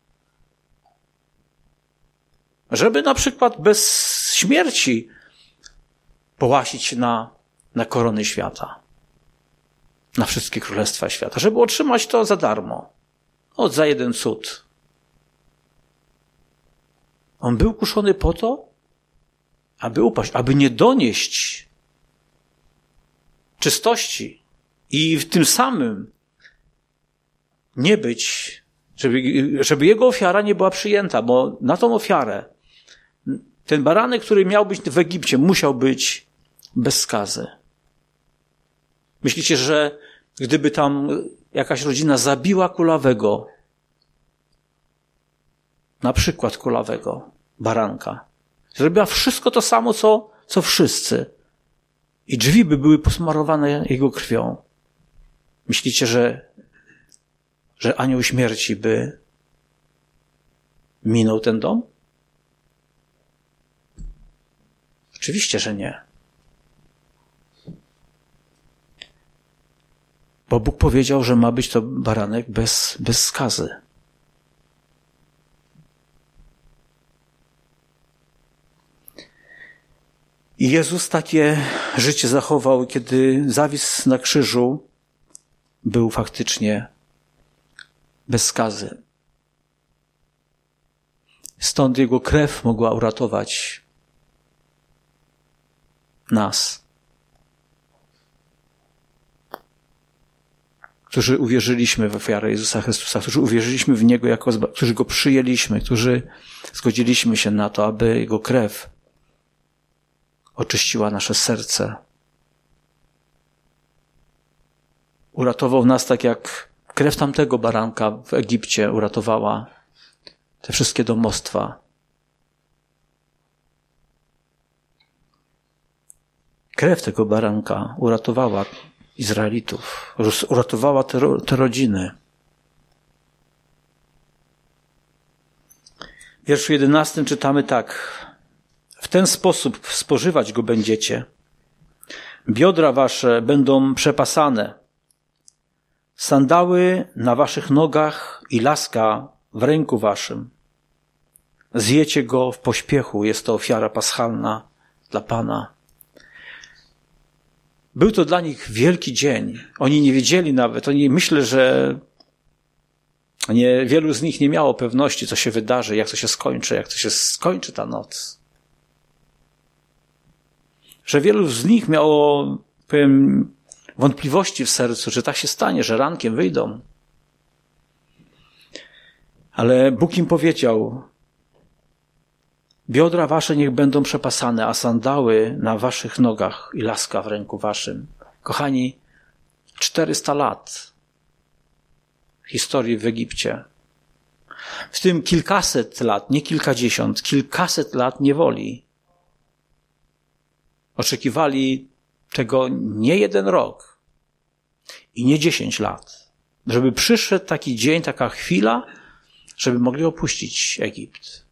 Żeby na przykład bez śmierci połasić się na korony świata. Na wszystkie królestwa świata. Żeby otrzymać to za darmo. Za jeden cud. On był kuszony po to, aby upaść, aby nie donieść czystości i w tym samym nie być, żeby jego ofiara nie była przyjęta, bo na tą ofiarę ten baranek, który miał być w Egipcie, musiał być bez skazy. Myślicie, że gdyby tam jakaś rodzina zabiła kulawego, na przykład kulawego baranka, zrobiła wszystko to samo, co wszyscy, i drzwi by były posmarowane jego krwią, myślicie, że anioł śmierci by minął ten dom? Oczywiście, że nie. Bo Bóg powiedział, że ma być to baranek bez skazy. I Jezus takie życie zachował, kiedy zawisł na krzyżu, był faktycznie bez skazy. Stąd Jego krew mogła uratować nas, którzy uwierzyliśmy w ofiarę Jezusa Chrystusa, którzy uwierzyliśmy w Niego, którzy Go przyjęliśmy, którzy zgodziliśmy się na to, aby Jego krew oczyściła nasze serce. Uratował nas tak, jak krew tamtego baranka w Egipcie uratowała te wszystkie domostwa. Krew tego baranka uratowała Izraelitów, uratowała te rodziny. W wierszu 11 czytamy tak. W ten sposób spożywać go będziecie. Biodra wasze będą przepasane. Sandały na waszych nogach i laska w ręku waszym. Zjecie go w pośpiechu. Jest to ofiara paschalna dla Pana. Był to dla nich wielki dzień. Oni nie wiedzieli nawet. Myślę, że wielu z nich nie miało pewności, co się wydarzy, jak to się skończy ta noc. Że wielu z nich miało, wątpliwości w sercu, że tak się stanie, że rankiem wyjdą. Ale Bóg im powiedział, biodra wasze niech będą przepasane, a sandały na waszych nogach i laska w ręku waszym. Kochani, 400 lat historii w Egipcie. W tym kilkaset lat, nie kilkadziesiąt, kilkaset lat niewoli. Oczekiwali tego nie 1 rok i nie 10 lat. Żeby przyszedł taki dzień, taka chwila, żeby mogli opuścić Egipt.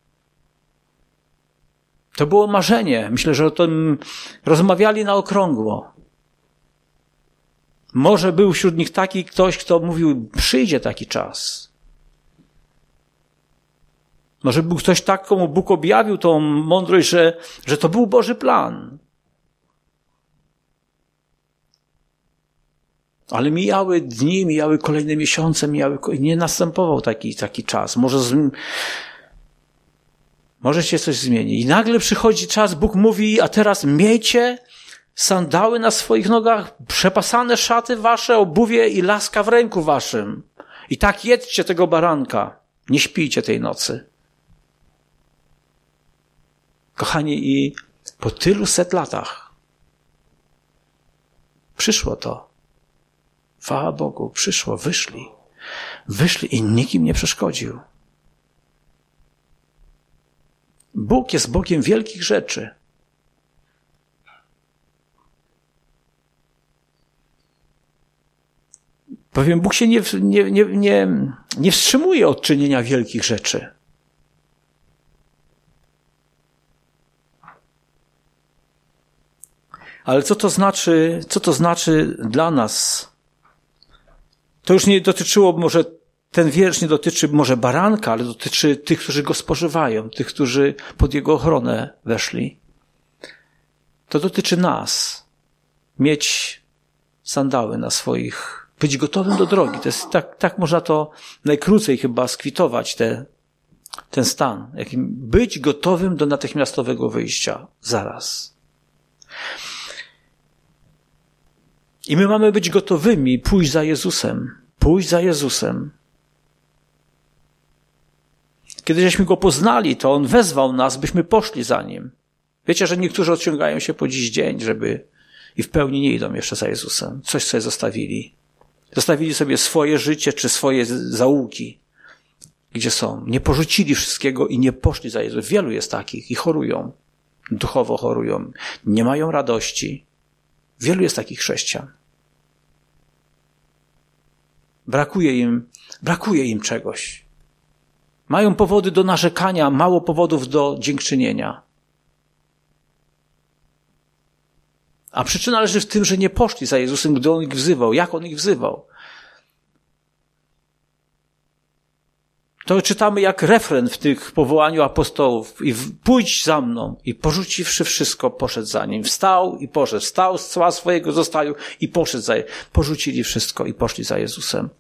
To było marzenie. Myślę, że o tym rozmawiali na okrągło. Może był wśród nich taki ktoś, kto mówił, przyjdzie taki czas. Może był ktoś tak, komu Bóg objawił tą mądrość, że to był Boży plan. Ale mijały dni, mijały kolejne miesiące, nie następował taki czas. Może się coś zmieni. I nagle przychodzi czas, Bóg mówi, a teraz miejcie sandały na swoich nogach, przepasane szaty wasze, obuwie i laska w ręku waszym. I tak jedzcie tego baranka. Nie śpijcie tej nocy. Kochani, i po tylu set latach przyszło to. Chwała Bogu, przyszło, wyszli i nikt im nie przeszkodził. Bóg jest Bogiem wielkich rzeczy. Powiem, Bóg się nie wstrzymuje od czynienia wielkich rzeczy. Ale co to znaczy dla nas? To już nie dotyczyło, może ten wiersz nie dotyczy może baranka, ale dotyczy tych, którzy go spożywają, tych, którzy pod jego ochronę weszli. To dotyczy nas. Mieć sandały na swoich, być gotowym do drogi. To jest tak można to najkrócej chyba skwitować, ten stan. Być gotowym do natychmiastowego wyjścia. Zaraz. I my mamy być gotowymi pójść za Jezusem. Pójść za Jezusem. Kiedy żeśmy Go poznali, to On wezwał nas, byśmy poszli za Nim. Wiecie, że niektórzy odciągają się po dziś dzień, i w pełni nie idą jeszcze za Jezusem. Coś sobie zostawili. Zostawili sobie swoje życie, czy swoje zaułki. Gdzie są? Nie porzucili wszystkiego i nie poszli za Jezusem. Wielu jest takich i chorują. Duchowo chorują. Nie mają radości. Wielu jest takich chrześcijan. Brakuje im czegoś. Mają powody do narzekania, mało powodów do dziękczynienia. A przyczyna leży w tym, że nie poszli za Jezusem, gdy On ich wzywał. Jak On ich wzywał? To czytamy jak refren w tych powołaniu apostołów. I pójdź za mną. I porzuciwszy wszystko, poszedł za Nim. Wstał i poszedł. Wstał z cła swojego zostawił i poszedł za Jezusem. Porzucili wszystko i poszli za Jezusem.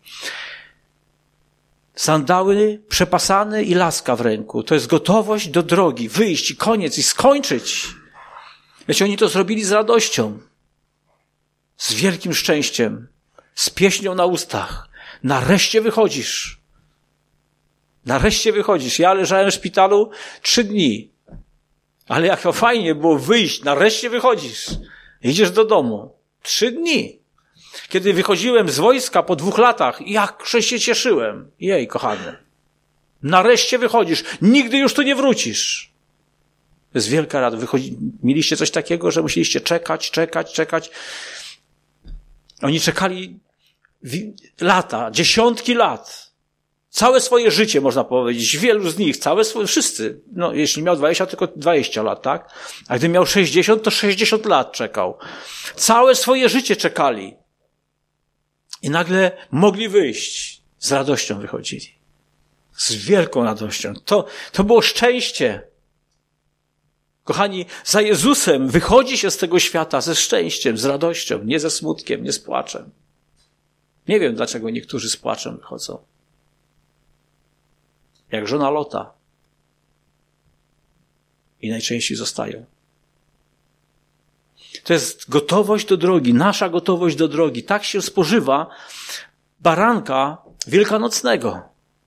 Sandały przepasane i laska w ręku. To jest gotowość do drogi. Wyjść i koniec i skończyć. Wiecie, oni to zrobili z radością. Z wielkim szczęściem. Z pieśnią na ustach. Nareszcie wychodzisz. Nareszcie wychodzisz. Ja leżałem w szpitalu 3 dni. Ale jak to fajnie było wyjść. Nareszcie wychodzisz. Idziesz do domu. 3 dni. Kiedy wychodziłem z wojska po 2 latach, jakże się cieszyłem. Jej, kochany. Nareszcie wychodzisz. Nigdy już tu nie wrócisz. To jest wielka rada. Mieliście coś takiego, że musieliście czekać. Oni czekali lata, dziesiątki lat. Całe swoje życie, można powiedzieć. Wielu z nich, wszyscy. No, jeśli miał 20, tylko 20 lat, tak? A gdy miał 60, to 60 lat czekał. Całe swoje życie czekali. I nagle mogli wyjść. Z radością wychodzili. Z wielką radością. To było szczęście. Kochani, za Jezusem wychodzi się z tego świata ze szczęściem, z radością, nie ze smutkiem, nie z płaczem. Nie wiem, dlaczego niektórzy z płaczem wychodzą. Jak żona Lota. I najczęściej zostają. To jest gotowość do drogi, nasza gotowość do drogi. Tak się spożywa baranka wielkanocnego.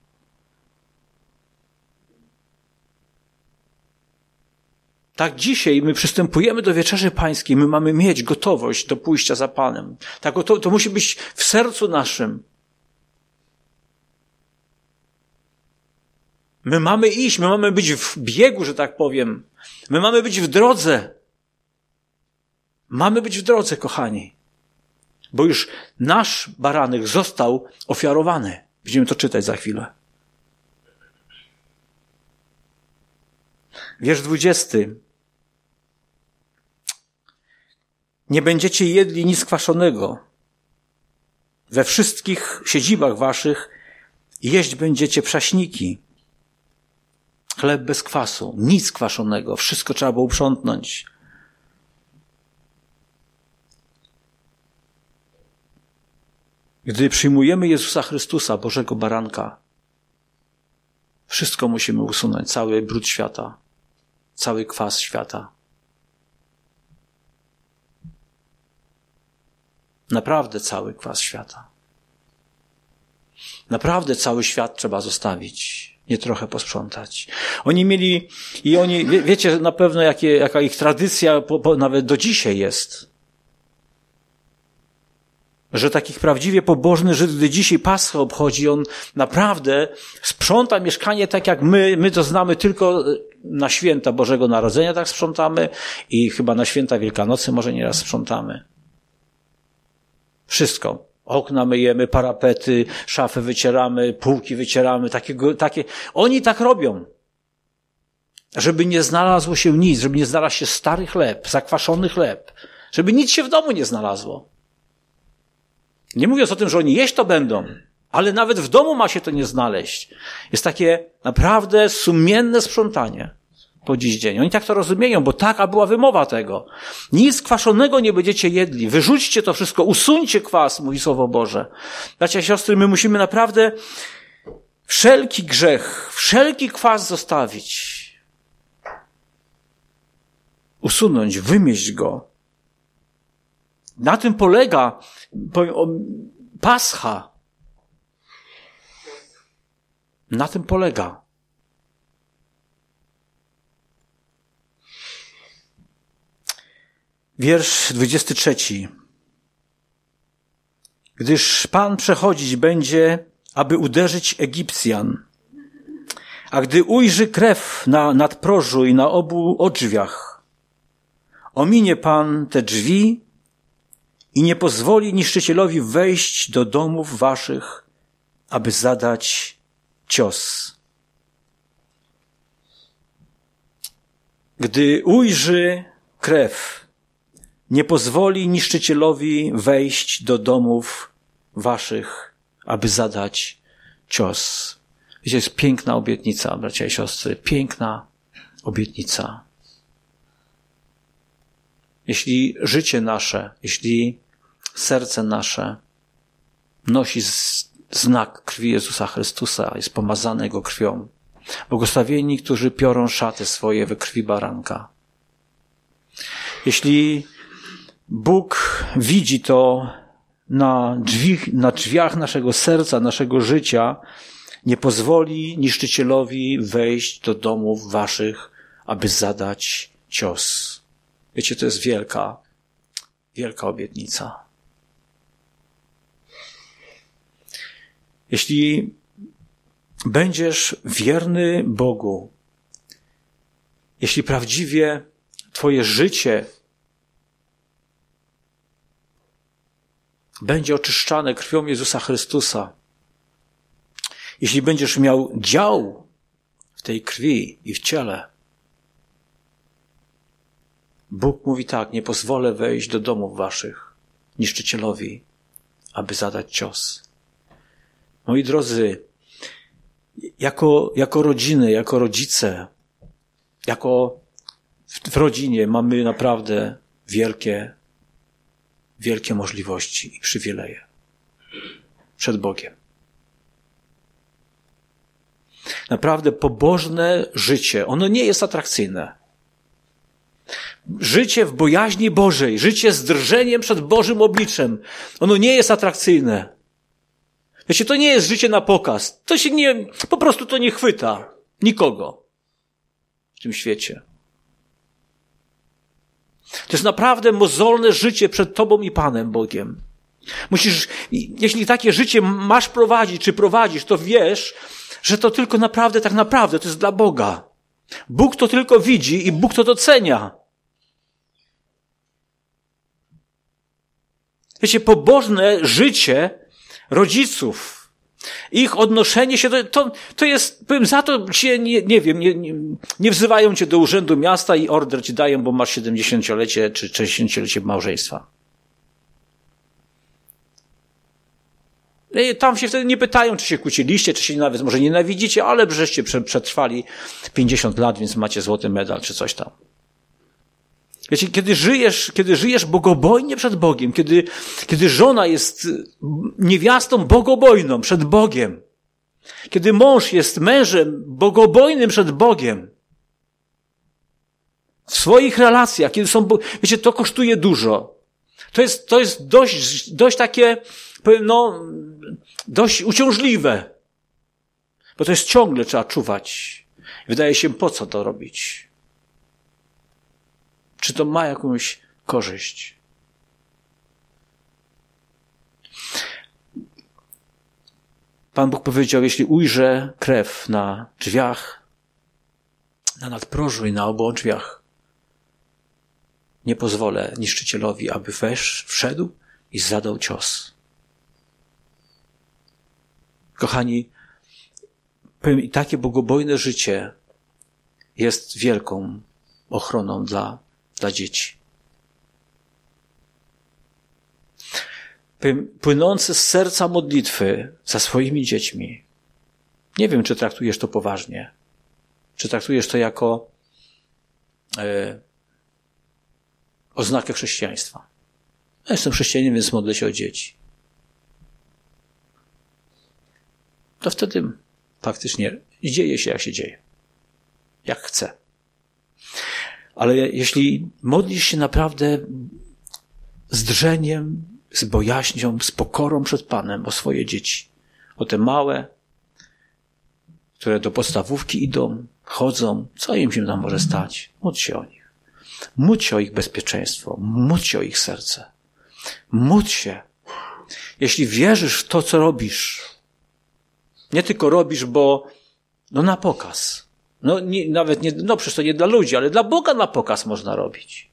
Tak dzisiaj my przystępujemy do Wieczerzy Pańskiej, my mamy mieć gotowość do pójścia za Panem. Tak, to musi być w sercu naszym. My mamy iść, my mamy być w biegu, że tak powiem. My mamy być w drodze. Mamy być w drodze, kochani. Bo już nasz baranek został ofiarowany. Będziemy to czytać za chwilę. Wiersz 20. Nie będziecie jedli nic kwaszonego. We wszystkich siedzibach waszych jeść będziecie przaśniki. Chleb bez kwasu, nic kwaszonego. Wszystko trzeba było uprzątnąć. Gdy przyjmujemy Jezusa Chrystusa, Bożego Baranka, wszystko musimy usunąć. Cały brud świata. Cały kwas świata. Naprawdę cały kwas świata. Naprawdę cały świat trzeba zostawić. Nie trochę posprzątać. Oni mieli, i oni, wiecie na pewno jaka ich tradycja nawet do dzisiaj jest. Że takich prawdziwie pobożny Żyd, gdy dzisiaj Paschę obchodzi, on naprawdę sprząta mieszkanie tak jak my to znamy tylko na święta Bożego Narodzenia tak sprzątamy i chyba na święta Wielkanocy może nieraz sprzątamy. Wszystko. Okna myjemy, parapety, szafy wycieramy, półki wycieramy, takie. Oni tak robią. Żeby nie znalazło się nic, żeby nie znalazł się stary chleb, zakwaszony chleb, żeby nic się w domu nie znalazło. Nie mówiąc o tym, że oni jeść to będą, ale nawet w domu ma się to nie znaleźć. Jest takie naprawdę sumienne sprzątanie po dziś dzień. Oni tak to rozumieją, bo taka była wymowa tego. Nic kwaszonego nie będziecie jedli. Wyrzućcie to wszystko, usuńcie kwas, mówi Słowo Boże. Bracia i siostry, my musimy naprawdę wszelki grzech, wszelki kwas zostawić. Usunąć, wymieść go. Na tym polega Pascha. Na tym polega. Wiersz 23. Gdyż Pan przechodzić będzie, aby uderzyć Egipcjan. A gdy ujrzy krew na nadprożu i na obu odrzwiach, ominie Pan te drzwi i nie pozwoli niszczycielowi wejść do domów waszych, aby zadać cios. Gdy ujrzy krew nie pozwoli niszczycielowi wejść do domów waszych, aby zadać cios. Wiecie, jest piękna obietnica, bracia i siostry, piękna obietnica. Jeśli życie nasze, jeśli serce nasze nosi znak krwi Jezusa Chrystusa, jest pomazane Jego krwią, błogosławieni, którzy piorą szaty swoje we krwi baranka. Jeśli Bóg widzi to na drzwiach naszego serca, naszego życia, nie pozwoli niszczycielowi wejść do domów waszych, aby zadać cios. Wiecie, to jest wielka, wielka obietnica. Jeśli będziesz wierny Bogu, jeśli prawdziwie twoje życie będzie oczyszczane krwią Jezusa Chrystusa, jeśli będziesz miał dział w tej krwi i w ciele, Bóg mówi tak, nie pozwolę wejść do domów waszych niszczycielowi, aby zadać cios. Moi drodzy, jako rodziny, jako rodzice, w rodzinie mamy naprawdę wielkie możliwości i przywileje przed Bogiem. Naprawdę pobożne życie, ono nie jest atrakcyjne. Życie w bojaźni Bożej, życie z drżeniem przed Bożym obliczem, ono nie jest atrakcyjne. Wiecie, to nie jest życie na pokaz. Po prostu to nie chwyta nikogo w tym świecie. To jest naprawdę mozolne życie przed Tobą i Panem Bogiem. Jeśli takie życie masz prowadzić, czy prowadzisz, to wiesz, że to tylko tak naprawdę to jest dla Boga. Bóg to tylko widzi i Bóg to docenia. Wiecie, pobożne życie rodziców, ich odnoszenie się, to jest, powiem, za to się nie wzywają cię do urzędu miasta i order ci dają, bo masz 70-lecie czy 60-lecie małżeństwa. I tam się wtedy nie pytają, czy się kłóciliście, czy się nawet może nienawidzicie, ale żeście przetrwali 50 lat, więc macie złoty medal, czy coś tam. Wiecie, kiedy żyjesz bogobojnie przed Bogiem, kiedy żona jest niewiastą bogobojną przed Bogiem, kiedy mąż jest mężem bogobojnym przed Bogiem, w swoich relacjach, kiedy wiecie, to kosztuje dużo. To jest dość takie, powiem, dość uciążliwe. Bo to jest ciągle, trzeba czuwać. Wydaje się, po co to robić? Czy to ma jakąś korzyść? Pan Bóg powiedział, jeśli ujrzę krew na drzwiach, na nadprożu i na obu drzwiach, nie pozwolę niszczycielowi, aby wszedł i zadał cios. Kochani, powiem, i takie bogobojne życie jest wielką ochroną dla dzieci. Powiem, płynące z serca modlitwy za swoimi dziećmi. Nie wiem, czy traktujesz to poważnie. Czy traktujesz to jako oznakę chrześcijaństwa. Ja jestem chrześcijaninem, więc modlę się o dzieci. To wtedy faktycznie dzieje się, jak się dzieje. Jak chce. Ale jeśli modlisz się naprawdę z drżeniem, z bojaźnią, z pokorą przed Panem o swoje dzieci, o te małe, które do podstawówki idą, chodzą, co im się tam może stać? Módl się o nich. Módl się o ich bezpieczeństwo. Módl się o ich serce. Módl się. Jeśli wierzysz w to, co robisz, nie tylko robisz, bo na pokaz. Przecież to nie dla ludzi, ale dla Boga na pokaz można robić.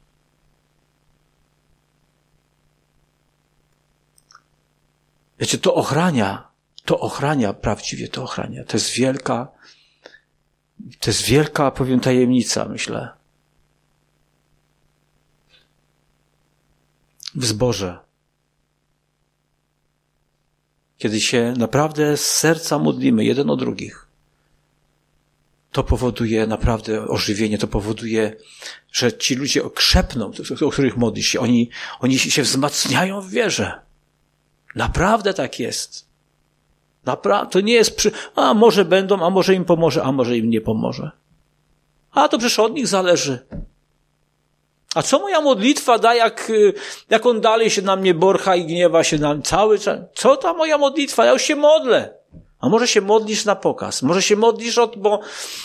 Wiecie, to ochrania prawdziwie, to ochrania. To jest wielka, powiem, tajemnica, myślę. w zborze. Kiedy się naprawdę z serca modlimy jeden o drugich, to powoduje naprawdę ożywienie, to powoduje, że ci ludzie okrzepną, o których modlisz się, oni się wzmacniają w wierze. Naprawdę tak jest. Naprawdę, to nie jest a może będą, a może im pomoże, a może im nie pomoże. A to przecież od nich zależy. A co moja modlitwa da, jak on dalej się na mnie borcha i gniewa się na cały czas? Co ta moja modlitwa? Ja już się modlę. A może się modlisz na pokaz? Może się modlisz bo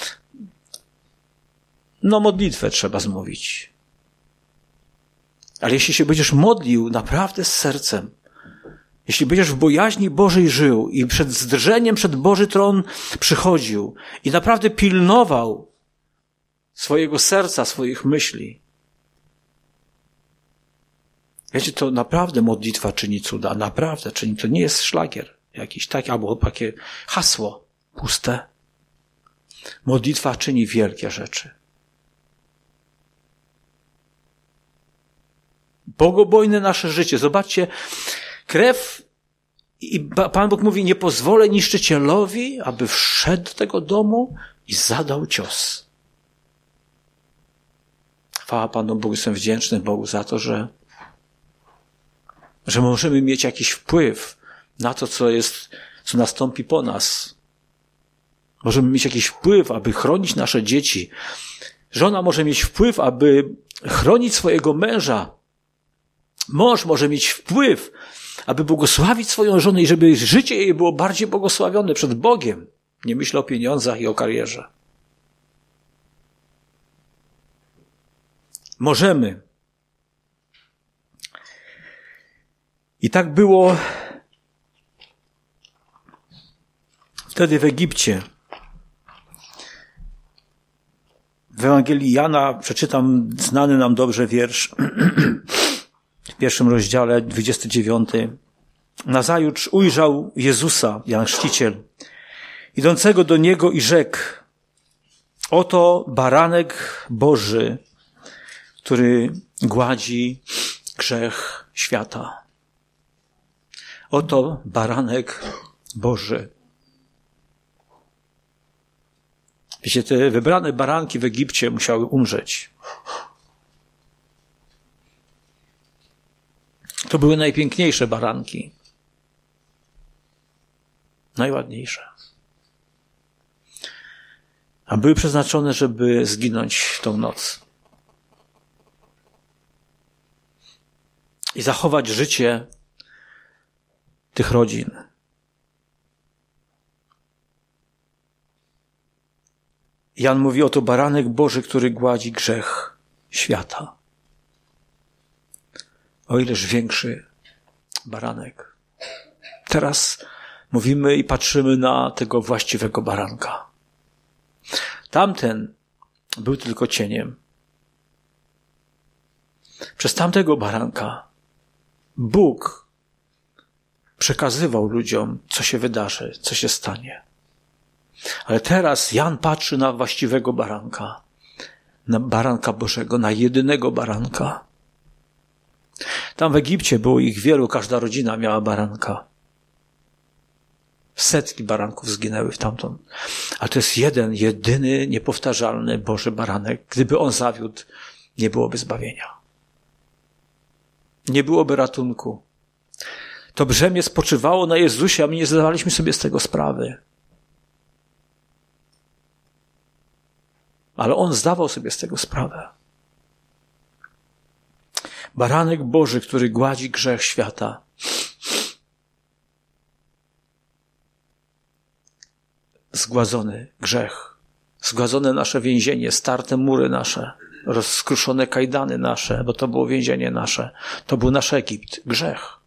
modlitwę trzeba zmówić. Ale jeśli się będziesz modlił naprawdę z sercem, jeśli będziesz w bojaźni Bożej żył i przed zdrżeniem przed Boży tron przychodził i naprawdę pilnował swojego serca, swoich myśli, wiecie, to naprawdę modlitwa czyni cuda. Naprawdę czyni. To nie jest szlagier jakiś taki, albo takie hasło puste. Modlitwa czyni wielkie rzeczy. Bogobojne nasze życie. Zobaczcie, krew i Pan Bóg mówi, nie pozwolę niszczycielowi, aby wszedł do tego domu i zadał cios. Chwała Panu Bogu, jestem wdzięczny Bogu za to, że możemy mieć jakiś wpływ na to, co nastąpi po nas. Możemy mieć jakiś wpływ, aby chronić nasze dzieci. Żona może mieć wpływ, aby chronić swojego męża. Mąż może mieć wpływ, aby błogosławić swoją żonę i żeby życie jej było bardziej błogosławione przed Bogiem. Nie myślę o pieniądzach i o karierze. Możemy. I tak było wtedy w Egipcie. W Ewangelii Jana przeczytam znany nam dobrze wiersz w 1 rozdziale, 29. Nazajutrz ujrzał Jezusa, Jan Chrzciciel, idącego do niego i rzekł: oto baranek Boży, który gładzi grzech świata. Oto baranek Boży. Wiecie, te wybrane baranki w Egipcie musiały umrzeć. To były najpiękniejsze baranki. Najładniejsze. A były przeznaczone, żeby zginąć w tą noc. I zachować życie tych rodzin. Jan mówi, oto baranek Boży, który gładzi grzech świata. O ileż większy baranek. Teraz mówimy i patrzymy na tego właściwego baranka. Tamten był tylko cieniem. Przez tamtego baranka Bóg przekazywał ludziom, co się wydarzy, co się stanie. Ale teraz Jan patrzy na właściwego baranka, na baranka Bożego, na jedynego baranka. Tam w Egipcie było ich wielu, każda rodzina miała baranka. Setki baranków zginęły w tamtą. Ale to jest jeden, jedyny, niepowtarzalny Boży baranek. Gdyby on zawiódł, nie byłoby zbawienia. Nie byłoby ratunku. To brzemię spoczywało na Jezusie, a my nie zdawaliśmy sobie z tego sprawy. Ale On zdawał sobie z tego sprawę. Baranek Boży, który gładzi grzech świata. Zgładzony grzech. Zgładzone nasze więzienie, starte mury nasze, rozkruszone kajdany nasze, bo to było więzienie nasze. To był nasz Egipt. Grzech.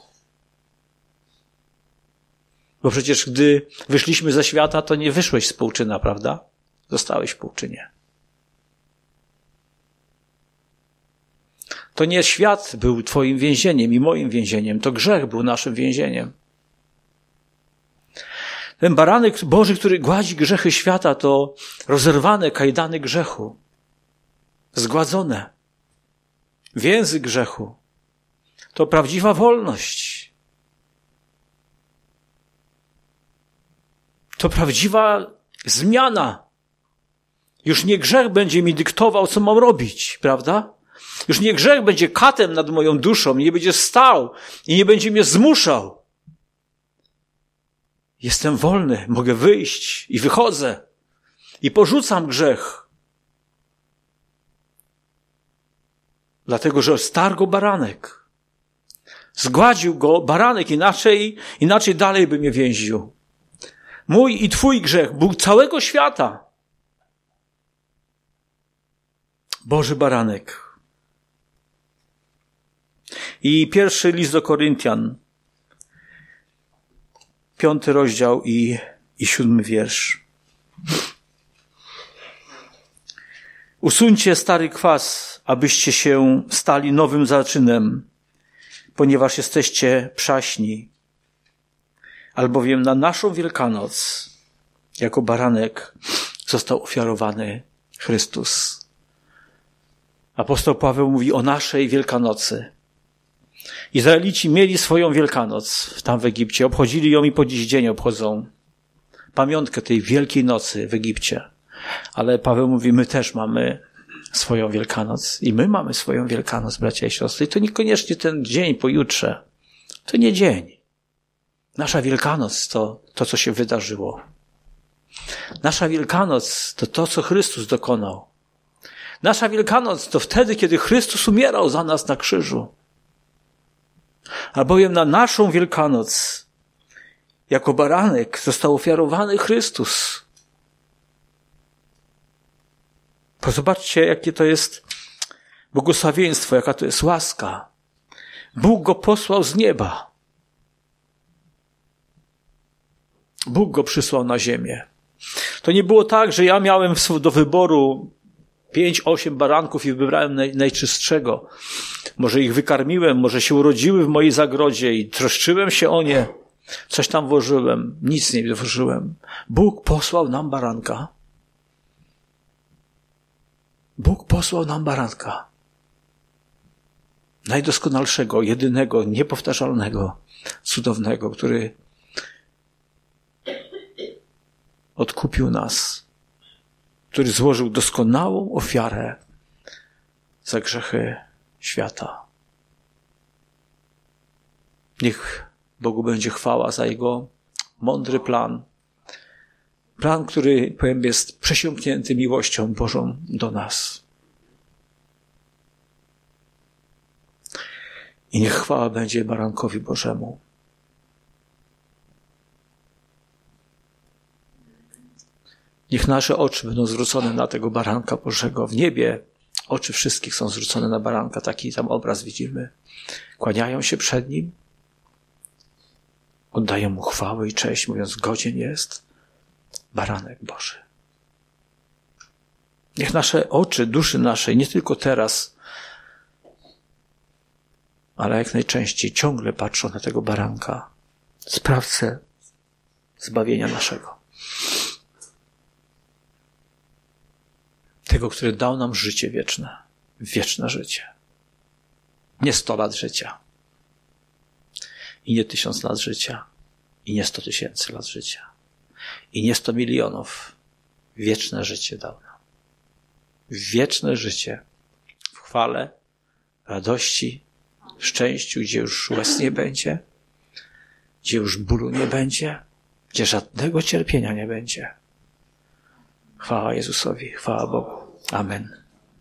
Bo przecież gdy wyszliśmy ze świata, to nie wyszłeś z półczyna, prawda? Zostałeś w półczynie. To nie świat był twoim więzieniem i moim więzieniem, to grzech był naszym więzieniem. Ten baranek Boży, który gładzi grzechy świata, to rozerwane kajdany grzechu. Zgładzone. Więzy grzechu. To prawdziwa wolność. To prawdziwa zmiana. Już nie grzech będzie mi dyktował, co mam robić, prawda? Już nie grzech będzie katem nad moją duszą, nie będzie stał i nie będzie mnie zmuszał. Jestem wolny, mogę wyjść i wychodzę i porzucam grzech. Dlatego, że starł go baranek. Zgładził go baranek, inaczej dalej by mnie więził. Mój i twój grzech, Bóg całego świata. Boży baranek. I pierwszy list do Koryntian, 5 rozdział i 7 wiersz. Usuńcie stary kwas, abyście się stali nowym zaczynem, ponieważ jesteście przaśni. Albowiem na naszą Wielkanoc, jako baranek, został ofiarowany Chrystus. Apostoł Paweł mówi o naszej Wielkanocy. Izraelici mieli swoją Wielkanoc tam w Egipcie. Obchodzili ją i po dziś dzień obchodzą. Pamiątkę tej wielkiej nocy w Egipcie. Ale Paweł mówi, my też mamy swoją Wielkanoc. I my mamy swoją Wielkanoc, bracia i siostry. I to niekoniecznie ten dzień pojutrze. To nie dzień. Nasza Wielkanoc to, co się wydarzyło. Nasza Wielkanoc to to, co Chrystus dokonał. Nasza Wielkanoc to wtedy, kiedy Chrystus umierał za nas na krzyżu. Albowiem na naszą Wielkanoc jako baranek został ofiarowany Chrystus. Zobaczcie, jakie to jest błogosławieństwo, jaka to jest łaska. Bóg go posłał z nieba. Bóg go przysłał na ziemię. To nie było tak, że ja miałem do wyboru 5-8 baranków i wybrałem najczystszego. Może ich wykarmiłem, może się urodziły w mojej zagrodzie i troszczyłem się o nie. Coś tam włożyłem. Nic nie włożyłem. Bóg posłał nam baranka. Bóg posłał nam baranka. Najdoskonalszego, jedynego, niepowtarzalnego, cudownego, który odkupił nas, który złożył doskonałą ofiarę za grzechy świata. Niech Bogu będzie chwała za Jego mądry plan. Plan, który, powiem, jest przesiąknięty miłością Bożą do nas. I niech chwała będzie barankowi Bożemu. Niech nasze oczy będą zwrócone na tego baranka Bożego. W niebie oczy wszystkich są zwrócone na baranka. Taki tam obraz widzimy. Kłaniają się przed nim. Oddają mu chwałę i cześć, mówiąc, godzien jest baranek Boży. Niech nasze oczy, duszy naszej, nie tylko teraz, ale jak najczęściej ciągle patrzą na tego baranka, sprawcę zbawienia naszego. Tego, który dał nam życie wieczne. Wieczne życie. Nie 100 lat życia. I nie 1000 lat życia. I nie 100 000 lat życia. I nie 100 milionów. Wieczne życie dał nam. Wieczne życie. W chwale, radości, szczęściu, gdzie już łez nie będzie. Gdzie już bólu nie będzie. Gdzie żadnego cierpienia nie będzie. Chwała Jezusowi, chwała Bogu. Amen.